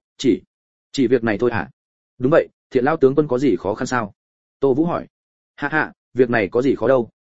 chỉ việc này thôi hả? Đúng vậy, Thiện Lao tướng quân có gì khó khăn sao? Tô Vũ hỏi. Hạ hạ, việc này có gì khó đâu,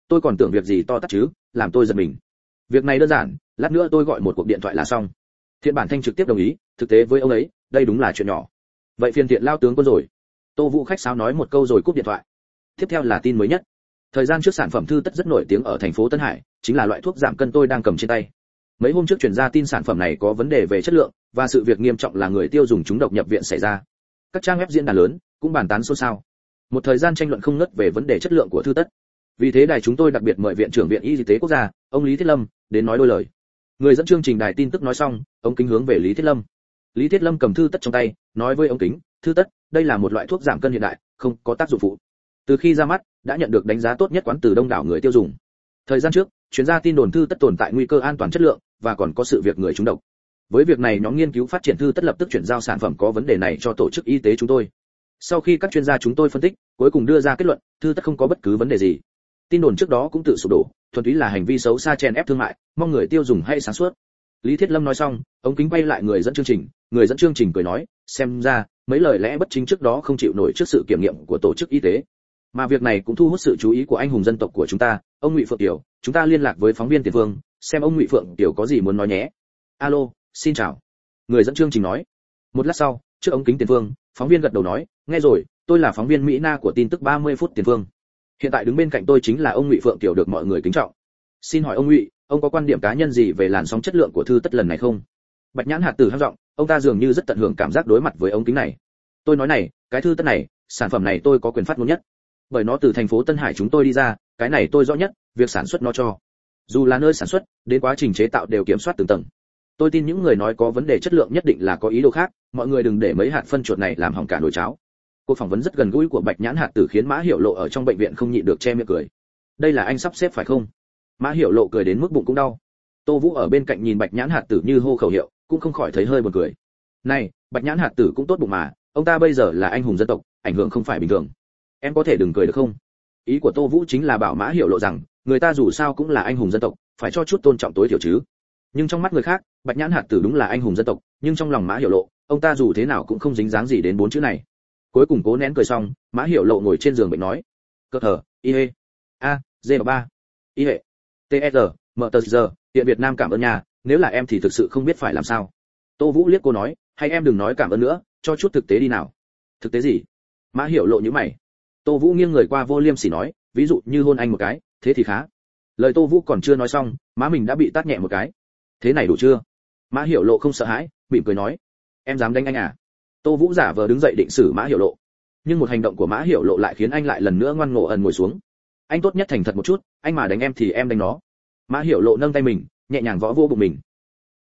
Tôi còn tưởng việc gì to tát chứ, làm tôi giật mình. Việc này đơn giản, lát nữa tôi gọi một cuộc điện thoại là xong. Thiện Bản Thanh trực tiếp đồng ý, thực tế với ông ấy, đây đúng là chuyện nhỏ. Vậy phiền Thiện lao tướng quân rồi. Tô Vũ khách sáo nói một câu rồi cúp điện thoại. Tiếp theo là tin mới nhất. Thời gian trước sản phẩm thư tất rất nổi tiếng ở thành phố Tân Hải, chính là loại thuốc giảm cân tôi đang cầm trên tay. Mấy hôm trước truyền ra tin sản phẩm này có vấn đề về chất lượng, và sự việc nghiêm trọng là người tiêu dùng trúng độc nhập viện xảy ra. Các trang web diễn đàn lớn cũng bàn tán xôn xao. Một thời gian tranh luận không ngớt về vấn đề chất lượng của thư tất. Vì thế đài chúng tôi đặc biệt mời viện trưởng Viện Y tế Quốc gia, ông Lý Thiết Lâm, đến nói đôi lời. Người dẫn chương trình đài tin tức nói xong, ông Kính hướng về Lý Thiết Lâm. Lý Thiết Lâm cầm thư tất trong tay, nói với ông Kính, thư tất, đây là một loại thuốc giảm cân hiện đại, không có tác dụng phụ. Từ khi ra mắt, đã nhận được đánh giá tốt nhất quán từ đông đảo người tiêu dùng. Thời gian trước, chuyên gia tin đồn thư tất tồn tại nguy cơ an toàn chất lượng, và còn có sự việc người trúng độc. Với việc này, nhóm nghiên cứu phát triển thư tất lập tức chuyển giao sản phẩm có vấn đề này cho tổ chức y tế chúng tôi. Sau khi các chuyên gia chúng tôi phân tích, cuối cùng đưa ra kết luận, thư tất không có bất cứ vấn đề gì. Tin đồn trước đó cũng tự sụp đổ, thuần túy là hành vi xấu xa chèn ép thương mại, mong người tiêu dùng hãy sáng suốt. Lý Thiết Lâm nói xong, ông Kính quay lại người dẫn chương trình cười nói, xem ra mấy lời lẽ bất chính trước đó không chịu nổi trước sự kiểm nghiệm của tổ chức y tế, mà việc này cũng thu hút sự chú ý của anh hùng dân tộc của chúng ta, ông Ngụy Phượng Tiểu. Chúng ta liên lạc với phóng viên Tiền Phương, xem ông Ngụy Phượng Tiểu có gì muốn nói nhé. Alo, xin chào. Người dẫn chương trình nói. Một lát sau, trước ống kính Tiền Phương, phóng viên gật đầu nói, nghe rồi, tôi là phóng viên Mỹ Na của tin tức 30 phút Tiền Phương. Hiện tại đứng bên cạnh tôi chính là ông Ngụy Phượng Tiểu được mọi người kính trọng. Xin hỏi ông Ngụy, ông có quan điểm cá nhân gì về làn sóng chất lượng của thư tất lần này không? Bạch Nhãn Hạt Tử hăm giọng, ông ta dường như rất tận hưởng cảm giác đối mặt với ống kính này. Tôi nói này, cái thư tất này, sản phẩm này tôi có quyền phát ngôn nhất. Bởi nó từ thành phố Tân Hải chúng tôi đi ra, cái này tôi rõ nhất, việc sản xuất nó cho. Dù là nơi sản xuất, đến quá trình chế tạo đều kiểm soát từng tầng. Tôi tin những người nói có vấn đề chất lượng nhất định là có ý đồ khác, mọi người đừng để mấy hạt phân chuột này làm hỏng cả nồi cháo. Cuộc phỏng vấn rất gần gũi của Bạch Nhãn Hạt Tử khiến Mã Hiểu Lộ ở trong bệnh viện không nhịn được che miệng cười. Đây là anh sắp xếp phải không? Mã Hiểu Lộ cười đến mức bụng cũng đau. Tô Vũ ở bên cạnh nhìn Bạch Nhãn Hạt Tử như hô khẩu hiệu, cũng không khỏi thấy hơi buồn cười. Này, Bạch Nhãn Hạt Tử cũng tốt bụng mà, ông ta bây giờ là anh hùng dân tộc, ảnh hưởng không phải bình thường. Em có thể đừng cười được không? Ý của Tô Vũ chính là bảo Mã Hiểu Lộ rằng, người ta dù sao cũng là anh hùng dân tộc, phải cho chút tôn trọng tối thiểu chứ. Nhưng trong mắt người khác, Bạch Nhãn Hạt Tử đúng là anh hùng dân tộc, nhưng trong lòng Mã Hiểu Lộ, ông ta dù thế nào cũng không dính dáng gì đến bốn chữ này. Cuối cùng cố nén cười xong, Mã Hiểu Lộ ngồi trên giường bệnh nói, cơ thở, y a d 3 y hệ tsr mtr hiện Việt Nam cảm ơn nhà, nếu là em thì thực sự không biết phải làm sao. Tô Vũ liếc cô nói, hay em đừng nói cảm ơn nữa, cho chút thực tế đi nào. Thực tế gì? Mã Hiểu Lộ nhíu mày. Tô Vũ nghiêng người qua vô liêm sỉ nói, ví dụ như hôn anh một cái, thế thì khá. Lời Tô Vũ còn chưa nói xong, má mình đã bị tát nhẹ một cái. Thế này đủ chưa? Mã Hiểu Lộ không sợ hãi, mỉm cười nói, em dám đánh anh à? Tô Vũ giả vờ đứng dậy định xử Mã Hiểu Lộ, nhưng một hành động của Mã Hiểu Lộ lại khiến anh lại lần nữa ngoan ngộ ẩn ngồi xuống. Anh tốt nhất thành thật một chút, anh mà đánh em thì em đánh nó. Mã Hiểu Lộ nâng tay mình, nhẹ nhàng võ vô bụng mình.